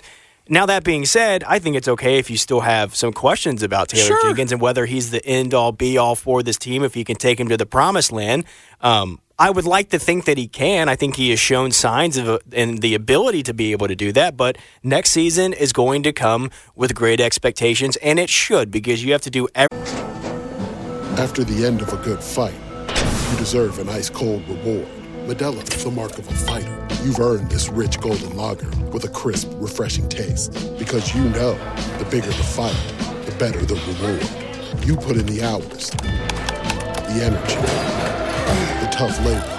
Speaker 9: Now, that being said, I think it's okay if you still have some questions about Taylor
Speaker 8: Sure.
Speaker 9: Jenkins and whether he's the end-all, be-all for this team, if you can take him to the promised land. Um, I would like to think that he can. I think he has shown signs of uh, and the ability to be able to do that, but next season is going to come with great expectations, and it should, because you have to do everything.
Speaker 13: After the end of a good fight, you deserve an ice-cold reward. Modelo is the mark of a fighter. You've earned this rich golden lager with a crisp, refreshing taste. Because you know, the bigger the fight, the better the reward. You put in the hours, the energy, the tough labor.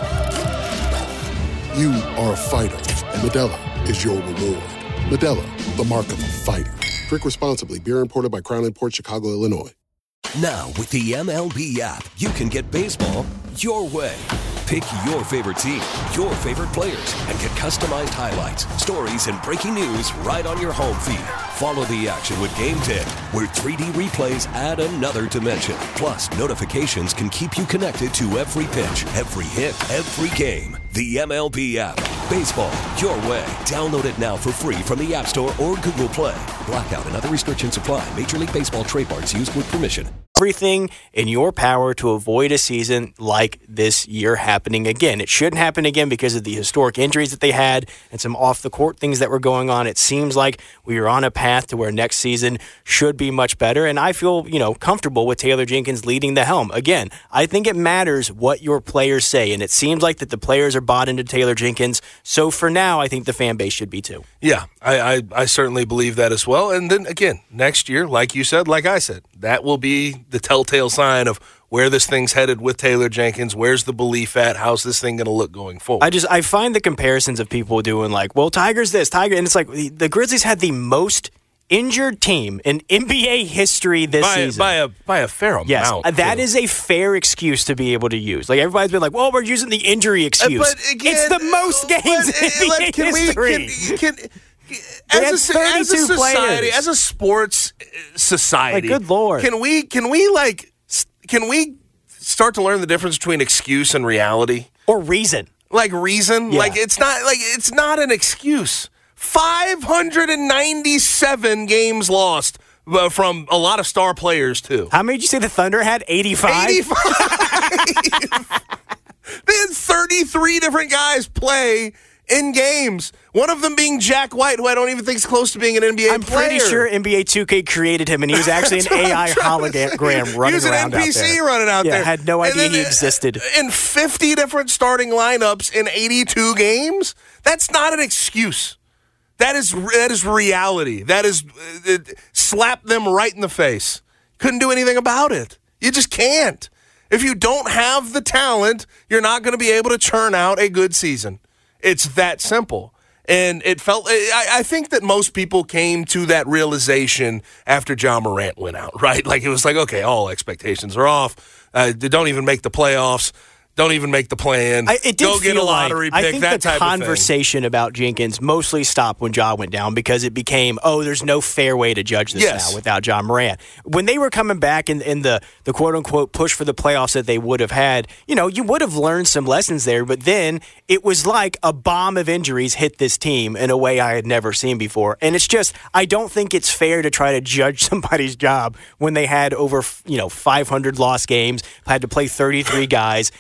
Speaker 13: You are a fighter, and Modelo is your reward. Modelo, the mark of a fighter. Drink responsibly. Beer imported by Crown Imports, Chicago, Illinois.
Speaker 14: Now, with the M L B app, you can get baseball your way. Pick your favorite team, your favorite players, and get customized highlights, stories, and breaking news right on your home feed. Follow the action with Game ten, where three D replays add another dimension. Plus, notifications can keep you connected to every pitch, every hit, every game. The M L B app. Baseball your way. Download it now for free from the App Store or Google Play. Blackout and other restrictions apply. Major League Baseball trademarks used with permission.
Speaker 9: Everything in your power to avoid a season like this year happening again. It shouldn't happen again because of the historic injuries that they had and some off-the-court things that were going on. It seems like we are on a path to where next season should be much better, and I feel, you know, comfortable with Taylor Jenkins leading the helm. Again, I think it matters what your players say, and it seems like that the players are bought into Taylor Jenkins, so for now, I think the fan base should be too.
Speaker 8: Yeah, I, I, I certainly believe that as well. And then, again, next year, like you said, like I said, that will be the telltale sign of where this thing's headed with Taylor Jenkins. Where's the belief at? How's this thing going to look going forward?
Speaker 9: I just I find the comparisons of people doing like, well, Tiger's this, Tiger, and it's like the, the Grizzlies had the most injured team in N B A history this
Speaker 8: by,
Speaker 9: season.
Speaker 8: By a by a fair
Speaker 9: yes,
Speaker 8: amount.
Speaker 9: Yes, that
Speaker 8: too.
Speaker 9: is a fair excuse to be able to use. Like everybody's been like, well, we're using the injury excuse.
Speaker 8: Uh, but again,
Speaker 9: it's the most games
Speaker 8: but,
Speaker 9: in N B A
Speaker 8: like, can
Speaker 9: history.
Speaker 8: We, can, can, as, a, as a society,
Speaker 9: players.
Speaker 8: as a sports society,
Speaker 9: like, good Lord,
Speaker 8: can we can we like can we start to learn the difference between excuse and reality
Speaker 9: or reason?
Speaker 8: Like reason,
Speaker 9: yeah.
Speaker 8: like it's not like it's not an excuse. five hundred ninety-seven games lost uh, from a lot of star players too.
Speaker 9: How many did you say the Thunder had? eighty-five?
Speaker 8: eighty-five. They had thirty-three different guys play in games. One of them being Jack White, who I don't even think is close to being an N B A
Speaker 9: I'm
Speaker 8: player.
Speaker 9: I'm pretty sure N B A two K created him, and he was actually an A I hologram running around out there.
Speaker 8: He was an N P C running out
Speaker 9: yeah,
Speaker 8: there.
Speaker 9: I had no idea
Speaker 8: then,
Speaker 9: he existed.
Speaker 8: In fifty different starting lineups in eighty-two games? That's not an excuse. That is that is reality. That is uh, slap them right in the face. Couldn't do anything about it. You just can't. If you don't have the talent, you're not going to be able to churn out a good season. It's that simple. And it felt, I, I think that most people came to that realization after John Morant went out, right? Like it was like, okay, all expectations are off. Uh, they don't even make the playoffs. Don't even make the plan.
Speaker 9: I, it did
Speaker 8: Go
Speaker 9: feel
Speaker 8: get a lottery
Speaker 9: like,
Speaker 8: pick,
Speaker 9: I think
Speaker 8: that
Speaker 9: the
Speaker 8: type
Speaker 9: conversation
Speaker 8: of thing.
Speaker 9: about Jenkins mostly stopped when Ja went down because it became, oh, there's no fair way to judge this
Speaker 8: yes.
Speaker 9: now without John Morant. When they were coming back in, in the, the quote-unquote push for the playoffs that they would have had, you know, you would have learned some lessons there, but then it was like a bomb of injuries hit this team in a way I had never seen before. And it's just, I don't think it's fair to try to judge somebody's job when they had over, you know, five hundred lost games, had to play thirty-three guys.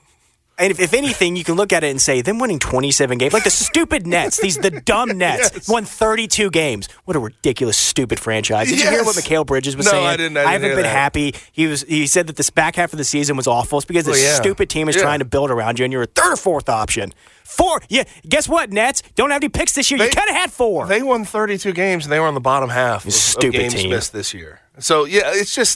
Speaker 9: And if, if anything, you can look at it and say, them winning twenty-seven games, like the stupid Nets, these the dumb Nets,
Speaker 8: yes.
Speaker 9: won thirty-two games. What a ridiculous, stupid franchise. Did
Speaker 8: yes.
Speaker 9: you hear what Mikal Bridges was
Speaker 8: no,
Speaker 9: saying?
Speaker 8: I didn't. I, didn't
Speaker 9: I haven't
Speaker 8: hear
Speaker 9: been
Speaker 8: that.
Speaker 9: happy. He was. He said that this back half of the season was awful. It's because this
Speaker 8: well, yeah.
Speaker 9: stupid team is
Speaker 8: yeah.
Speaker 9: trying to build around you, and you're a third or fourth option. Four. Yeah. Guess what, Nets? Don't have any picks this year.
Speaker 8: They,
Speaker 9: you could have had four.
Speaker 8: They won thirty-two games, and they were on the bottom half of,
Speaker 9: stupid
Speaker 8: of games
Speaker 9: team.
Speaker 8: missed this year. So, yeah, it's just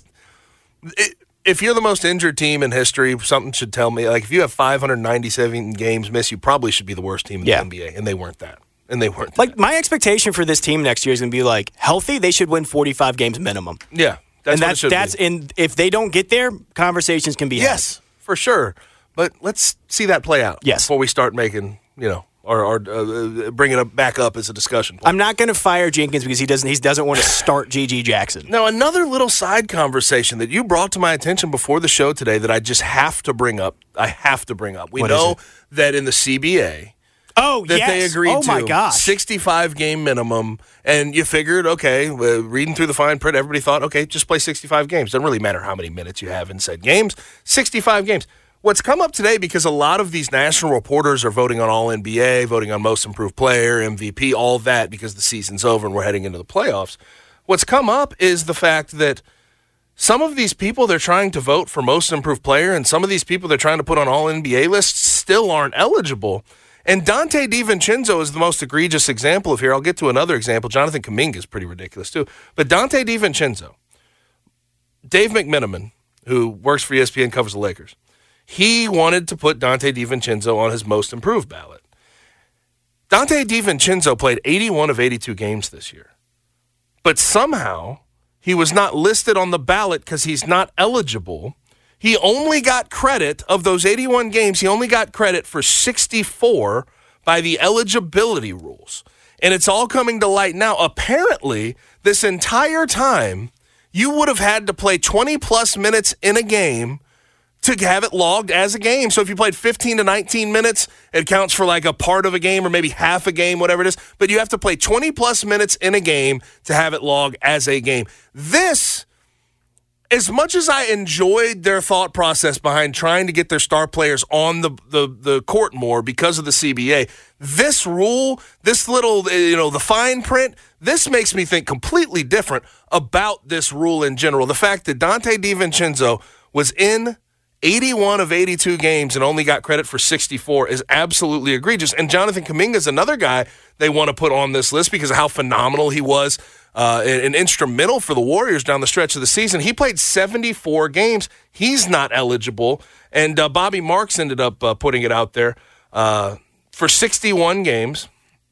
Speaker 8: it, – if you're the most injured team in history, something should tell me. Like, if you have five hundred ninety-seven games missed, you probably should be the worst team in
Speaker 9: yeah.
Speaker 8: the N B A, and they weren't that. And they weren't
Speaker 9: Like,
Speaker 8: that.
Speaker 9: my expectation for this team next year is going to be, like, healthy. They should win forty-five games minimum.
Speaker 8: Yeah. That's
Speaker 9: and
Speaker 8: what
Speaker 9: that's
Speaker 8: it should
Speaker 9: that's
Speaker 8: be.
Speaker 9: in if they don't get there, conversations can be
Speaker 8: yes,
Speaker 9: had.
Speaker 8: for sure. But let's see that play out
Speaker 9: yes.
Speaker 8: before we start making, you know, or, or uh, bring it up back up as a discussion point.
Speaker 9: I'm not going to fire Jenkins because he doesn't. He doesn't want to start G G Jackson.
Speaker 8: Now, another little side conversation that you brought to my attention before the show today that I just have to bring up. I have to bring up. We
Speaker 9: What
Speaker 8: know
Speaker 9: is it?
Speaker 8: that in the C B A,
Speaker 9: Oh,
Speaker 8: that
Speaker 9: yes.
Speaker 8: they agreed
Speaker 9: oh,
Speaker 8: to.
Speaker 9: my gosh.
Speaker 8: sixty-five game minimum. And you figured, okay, uh, reading through the fine print, everybody thought, okay, just play sixty-five games. Doesn't really matter how many minutes you have in said games. sixty-five games. What's come up today, because a lot of these national reporters are voting on All N B A, voting on Most Improved Player, M V P, all that because the season's over and we're heading into the playoffs. What's come up is the fact that some of these people they're trying to vote for Most Improved Player and some of these people they're trying to put on All N B A lists still aren't eligible. And Donte DiVincenzo is the most egregious example of here. I'll get to another example. Jonathan Kuminga is pretty ridiculous too. But Donte DiVincenzo, Dave McMenamin, who works for E S P N, covers the Lakers, he wanted to put Donte DiVincenzo on his Most Improved ballot. Donte DiVincenzo played eighty-one of eighty-two games this year. But somehow he was not listed on the ballot because he's not eligible. He only got credit of those eighty-one games. He only got credit for sixty-four by the eligibility rules. And it's all coming to light now. Apparently, this entire time, you would have had to play twenty-plus minutes in a game to have it logged as a game. So if you played fifteen to nineteen minutes, it counts for like a part of a game or maybe half a game, whatever it is. But you have to play twenty-plus minutes in a game to have it logged as a game. This, as much as I enjoyed their thought process behind trying to get their star players on the, the, the court more because of the C B A, this rule, this little, you know, the fine print, this makes me think completely different about this rule in general. The fact that Donte DiVincenzo was in eighty-one of eighty-two games and only got credit for sixty-four is absolutely egregious. And Jonathan Kuminga is another guy they want to put on this list because of how phenomenal he was uh, and, and instrumental for the Warriors down the stretch of the season. He played seventy-four games. He's not eligible. And uh, Bobby Marks ended up uh, putting it out there uh, for sixty-one games.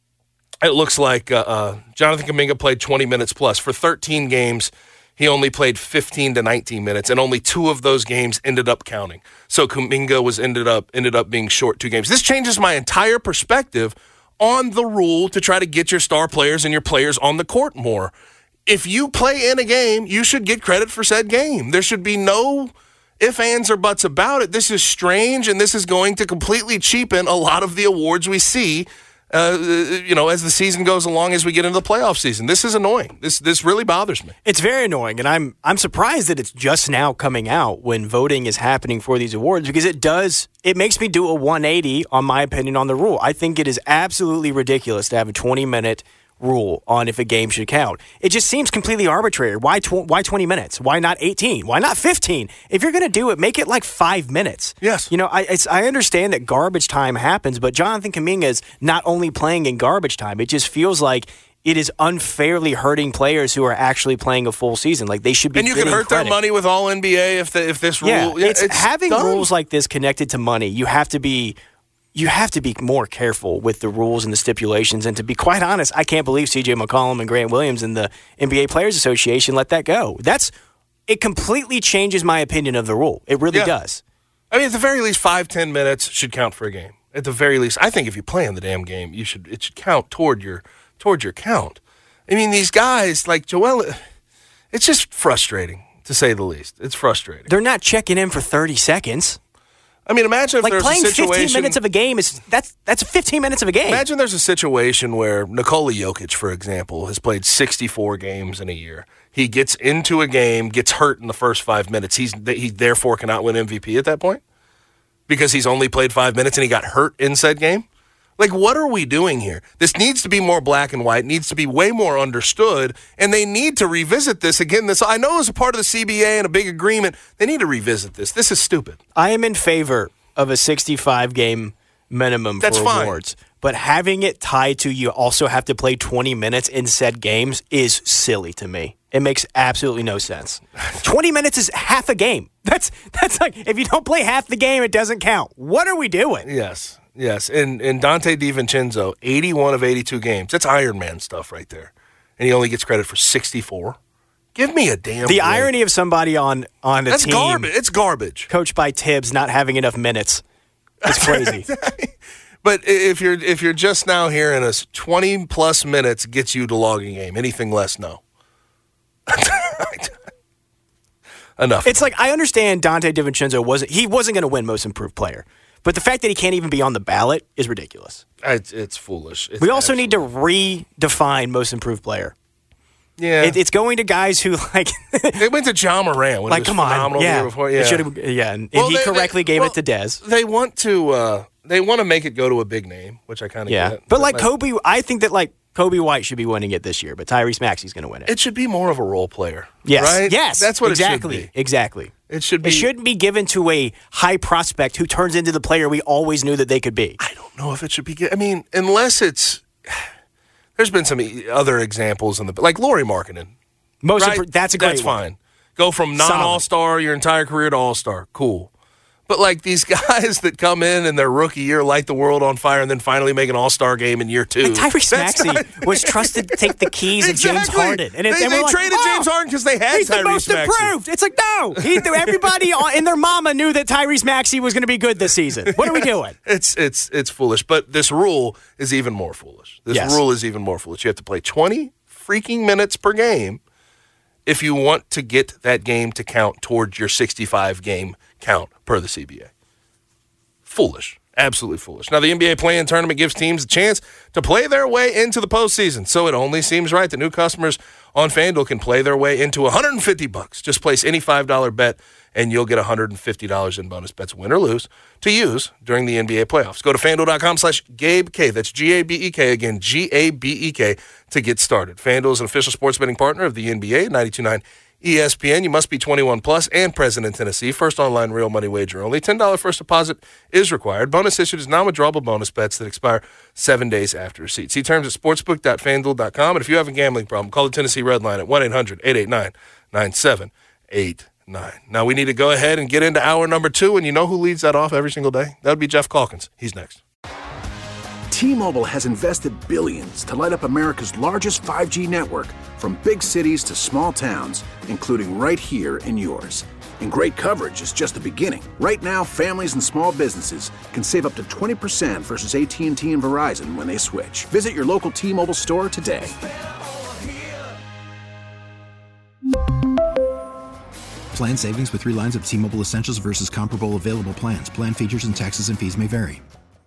Speaker 8: It looks like uh, uh, Jonathan Kuminga played twenty minutes plus. For thirteen games, he only played fifteen to nineteen minutes, and only two of those games ended up counting. So Kuminga was ended up ended up being short two games. This changes my entire perspective on the rule to try to get your star players and your players on the court more. If you play in a game, you should get credit for said game. There should be no ifs, ands, or buts about it. This is strange, and this is going to completely cheapen a lot of the awards we see Uh, you know, as the season goes along, as we get into the playoff season. This is annoying. This this really bothers me.
Speaker 9: It's very annoying, and I'm I'm surprised that it's just now coming out when voting is happening for these awards, because it does it makes me do a one eighty on my opinion on the rule. I think it is absolutely ridiculous to have a twenty minute rule on if a game should count. It just seems completely arbitrary. Why tw- why twenty minutes? Why not eighteen? Why not fifteen? If you're going to do it, make it like five minutes.
Speaker 8: Yes.
Speaker 9: You know, I it's, I understand that garbage time happens, but Jonathan Kuminga is not only playing in garbage time. It just feels like it is unfairly hurting players who are actually playing a full season. Like they should be.
Speaker 8: And you can hurt
Speaker 9: credit.
Speaker 8: their money with All N B A if the, if this rule.
Speaker 9: Yeah,
Speaker 8: yeah
Speaker 9: it's,
Speaker 8: it's
Speaker 9: having
Speaker 8: dumb.
Speaker 9: rules like this connected to money. You have to be. You have to be more careful with the rules and the stipulations. And to be quite honest, I can't believe C J McCollum and Grant Williams and the N B A Players Association let that go. That's it completely changes my opinion of the rule. It really
Speaker 8: Yeah.
Speaker 9: does.
Speaker 8: I mean, at the very least, five, ten minutes should count for a game. At the very least, I think if you play in the damn game, you should it should count toward your toward your count. I mean, these guys like Joel, it's just frustrating to say the least. It's frustrating.
Speaker 9: They're not checking in for thirty seconds.
Speaker 8: I mean, imagine if
Speaker 9: like
Speaker 8: there's
Speaker 9: playing
Speaker 8: a situation.
Speaker 9: fifteen minutes of a game is that's that's fifteen minutes of a game.
Speaker 8: Imagine there's a situation where Nikola Jokic, for example, has played sixty-four games in a year. He gets into a game, gets hurt in the first five minutes. He's he therefore cannot win M V P at that point because he's only played five minutes and he got hurt in said game. Like, what are we doing here? This needs to be more black and white, needs to be way more understood, and they need to revisit this again. This I know is a part of the C B A and a big agreement. They need to revisit this. This is stupid.
Speaker 9: I am in favor of a sixty-five game minimum
Speaker 8: That's
Speaker 9: for
Speaker 8: fine.
Speaker 9: awards, but having it tied to you also have to play twenty minutes in said games is silly to me. It makes absolutely no sense. twenty minutes is half a game. That's that's like if you don't play half the game, it doesn't count. What are we doing?
Speaker 8: Yes. Yes, and, and Donte DiVincenzo, eighty-one of eighty-two games. That's Iron Man stuff right there. And he only gets credit for sixty-four. Give me a damn
Speaker 9: The
Speaker 8: break.
Speaker 9: irony of somebody on, on a
Speaker 8: That's
Speaker 9: team
Speaker 8: garbage. It's garbage.
Speaker 9: coached by Tibbs not having enough minutes is crazy.
Speaker 8: But if you're if you're just now hearing us, twenty-plus minutes gets you to logging game. Anything less, no. Enough.
Speaker 9: It's like I understand Donte DiVincenzo wasn't he wasn't going to win Most Improved Player. But the fact that he can't even be on the ballot is ridiculous.
Speaker 8: It's, it's foolish. It's
Speaker 9: we also need to redefine most improved player.
Speaker 8: Yeah,
Speaker 9: it, it's going to guys who like.
Speaker 8: They went to John Moran. When
Speaker 9: like,
Speaker 8: it was
Speaker 9: come on, yeah,
Speaker 8: the year before. yeah,
Speaker 9: it yeah, and,
Speaker 8: well,
Speaker 9: and he
Speaker 8: they,
Speaker 9: correctly
Speaker 8: they,
Speaker 9: gave
Speaker 8: well,
Speaker 9: it to Dez.
Speaker 8: They want to, uh, they want to make it go to a big name, which I kind of
Speaker 9: yeah.
Speaker 8: get.
Speaker 9: But, but like, like Kobe, I think that like Kobe White should be winning it this year, but Tyrese Maxey's going to win it.
Speaker 8: It should be more of a role player.
Speaker 9: Yes,
Speaker 8: right?
Speaker 9: yes,
Speaker 8: that's what
Speaker 9: exactly,
Speaker 8: it should be.
Speaker 9: Exactly.
Speaker 8: It should be.
Speaker 9: It shouldn't be given to a high prospect who turns into the player we always knew that they could be.
Speaker 8: I don't know if it should be. I mean, unless it's. There's been some other examples in the like Lauri Markkanen.
Speaker 9: Most
Speaker 8: right?
Speaker 9: of, that's a great
Speaker 8: That's
Speaker 9: one.
Speaker 8: fine. Go from non-all-star your entire career to all-star. Cool. But like these guys that come in in their rookie year, light the world on fire, and then finally make an all-star game in year two.
Speaker 9: Like Tyrese Maxey not... was trusted to take the keys
Speaker 8: exactly.
Speaker 9: of James Harden. And, it,
Speaker 8: they
Speaker 9: and
Speaker 8: they
Speaker 9: like,
Speaker 8: traded
Speaker 9: oh,
Speaker 8: James Harden because they had
Speaker 9: he's
Speaker 8: Tyrese
Speaker 9: the most
Speaker 8: Maxey.
Speaker 9: improved. It's like, no. He, everybody and their mama knew that Tyrese Maxey was going to be good this season. What are we doing?
Speaker 8: it's it's it's foolish. But this rule is even more foolish. This
Speaker 9: yes.
Speaker 8: rule is even more foolish. You have to play twenty freaking minutes per game if you want to get that game to count towards your sixty-five game count per the C B A. Foolish. Absolutely foolish. Now, the N B A play-in tournament gives teams a chance to play their way into the postseason, so it only seems right that new customers on FanDuel can play their way into one hundred fifty bucks. Just place any five dollar bet, and you'll get one hundred fifty dollars in bonus bets, win or lose, to use during the N B A playoffs. Go to FanDuel.com slash GabeK. That's G A B E K. Again, G A B E K to get started. FanDuel is an official sports betting partner of the N B A, ninety-two point nine E S P N. You must be twenty-one plus and present in Tennessee. First online real money wager only. ten dollars first deposit is required. Bonus issued is non-withdrawable bonus bets that expire seven days after receipt. See terms at sportsbook dot fan duel dot com. And if you have a gambling problem, call the Tennessee Red Line at one eight hundred eight eight nine nine seven eight nine. Now we need to go ahead and get into hour number two, and you know who leads that off every single day? That would be Jeff Calkins. He's next.
Speaker 2: T-Mobile has invested billions to light up America's largest five G network, from big cities to small towns, including right here in yours. And great coverage is just the beginning. Right now, families and small businesses can save up to twenty percent versus A T and T and Verizon when they switch. Visit your local T-Mobile store today.
Speaker 3: Plan savings with three lines of T-Mobile Essentials versus comparable available plans. Plan features and taxes and fees may vary.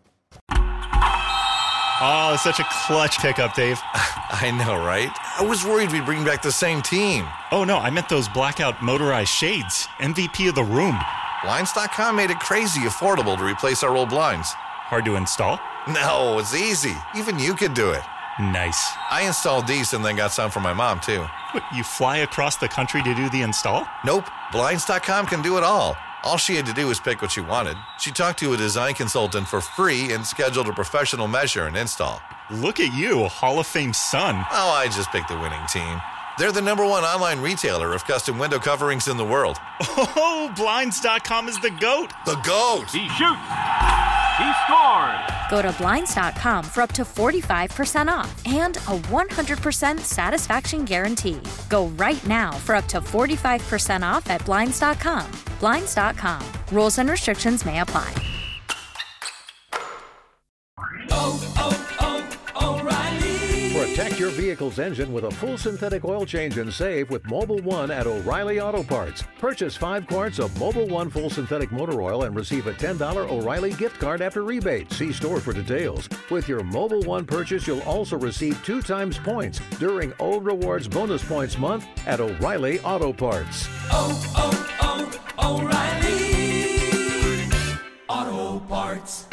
Speaker 7: Oh, it's such a clutch pickup, Dave.
Speaker 10: I know, right? I was worried we'd bring back the same team.
Speaker 7: Oh, no, I meant those blackout motorized shades. M V P of the room.
Speaker 10: Blinds dot com made it crazy affordable to replace our old blinds.
Speaker 7: Hard to install?
Speaker 10: No, it's easy. Even you could do it.
Speaker 7: Nice.
Speaker 10: I installed these and then got some for my mom, too.
Speaker 7: What, you fly across the country to do the install?
Speaker 10: Nope. Blinds dot com can do it all. All she had to do was pick what she wanted. She talked to a design consultant for free and scheduled a professional measure and install.
Speaker 7: Look at you, a Hall of Fame son.
Speaker 10: Oh, I just picked the winning team. They're the number one online retailer of custom window coverings in the world.
Speaker 7: Oh, Blinds dot com is the GOAT.
Speaker 10: The GOAT!
Speaker 11: He shoots! He scores!
Speaker 12: Go to Blinds dot com for up to forty-five percent off and a one hundred percent satisfaction guarantee. Go right now for up to forty-five percent off at Blinds dot com. Blinds dot com. Rules and restrictions may apply.
Speaker 15: Oh, oh, oh, O'Reilly.
Speaker 16: Protect your vehicle's engine with a full synthetic oil change and save with Mobil one at O'Reilly Auto Parts. Purchase five quarts of Mobil one full synthetic motor oil and receive a ten dollars O'Reilly gift card after rebate. See store for details. With your Mobil one purchase, you'll also receive two times points during O Rewards Bonus Points Month at O'Reilly Auto Parts.
Speaker 15: Oh, oh, oh, O'Reilly Auto Parts.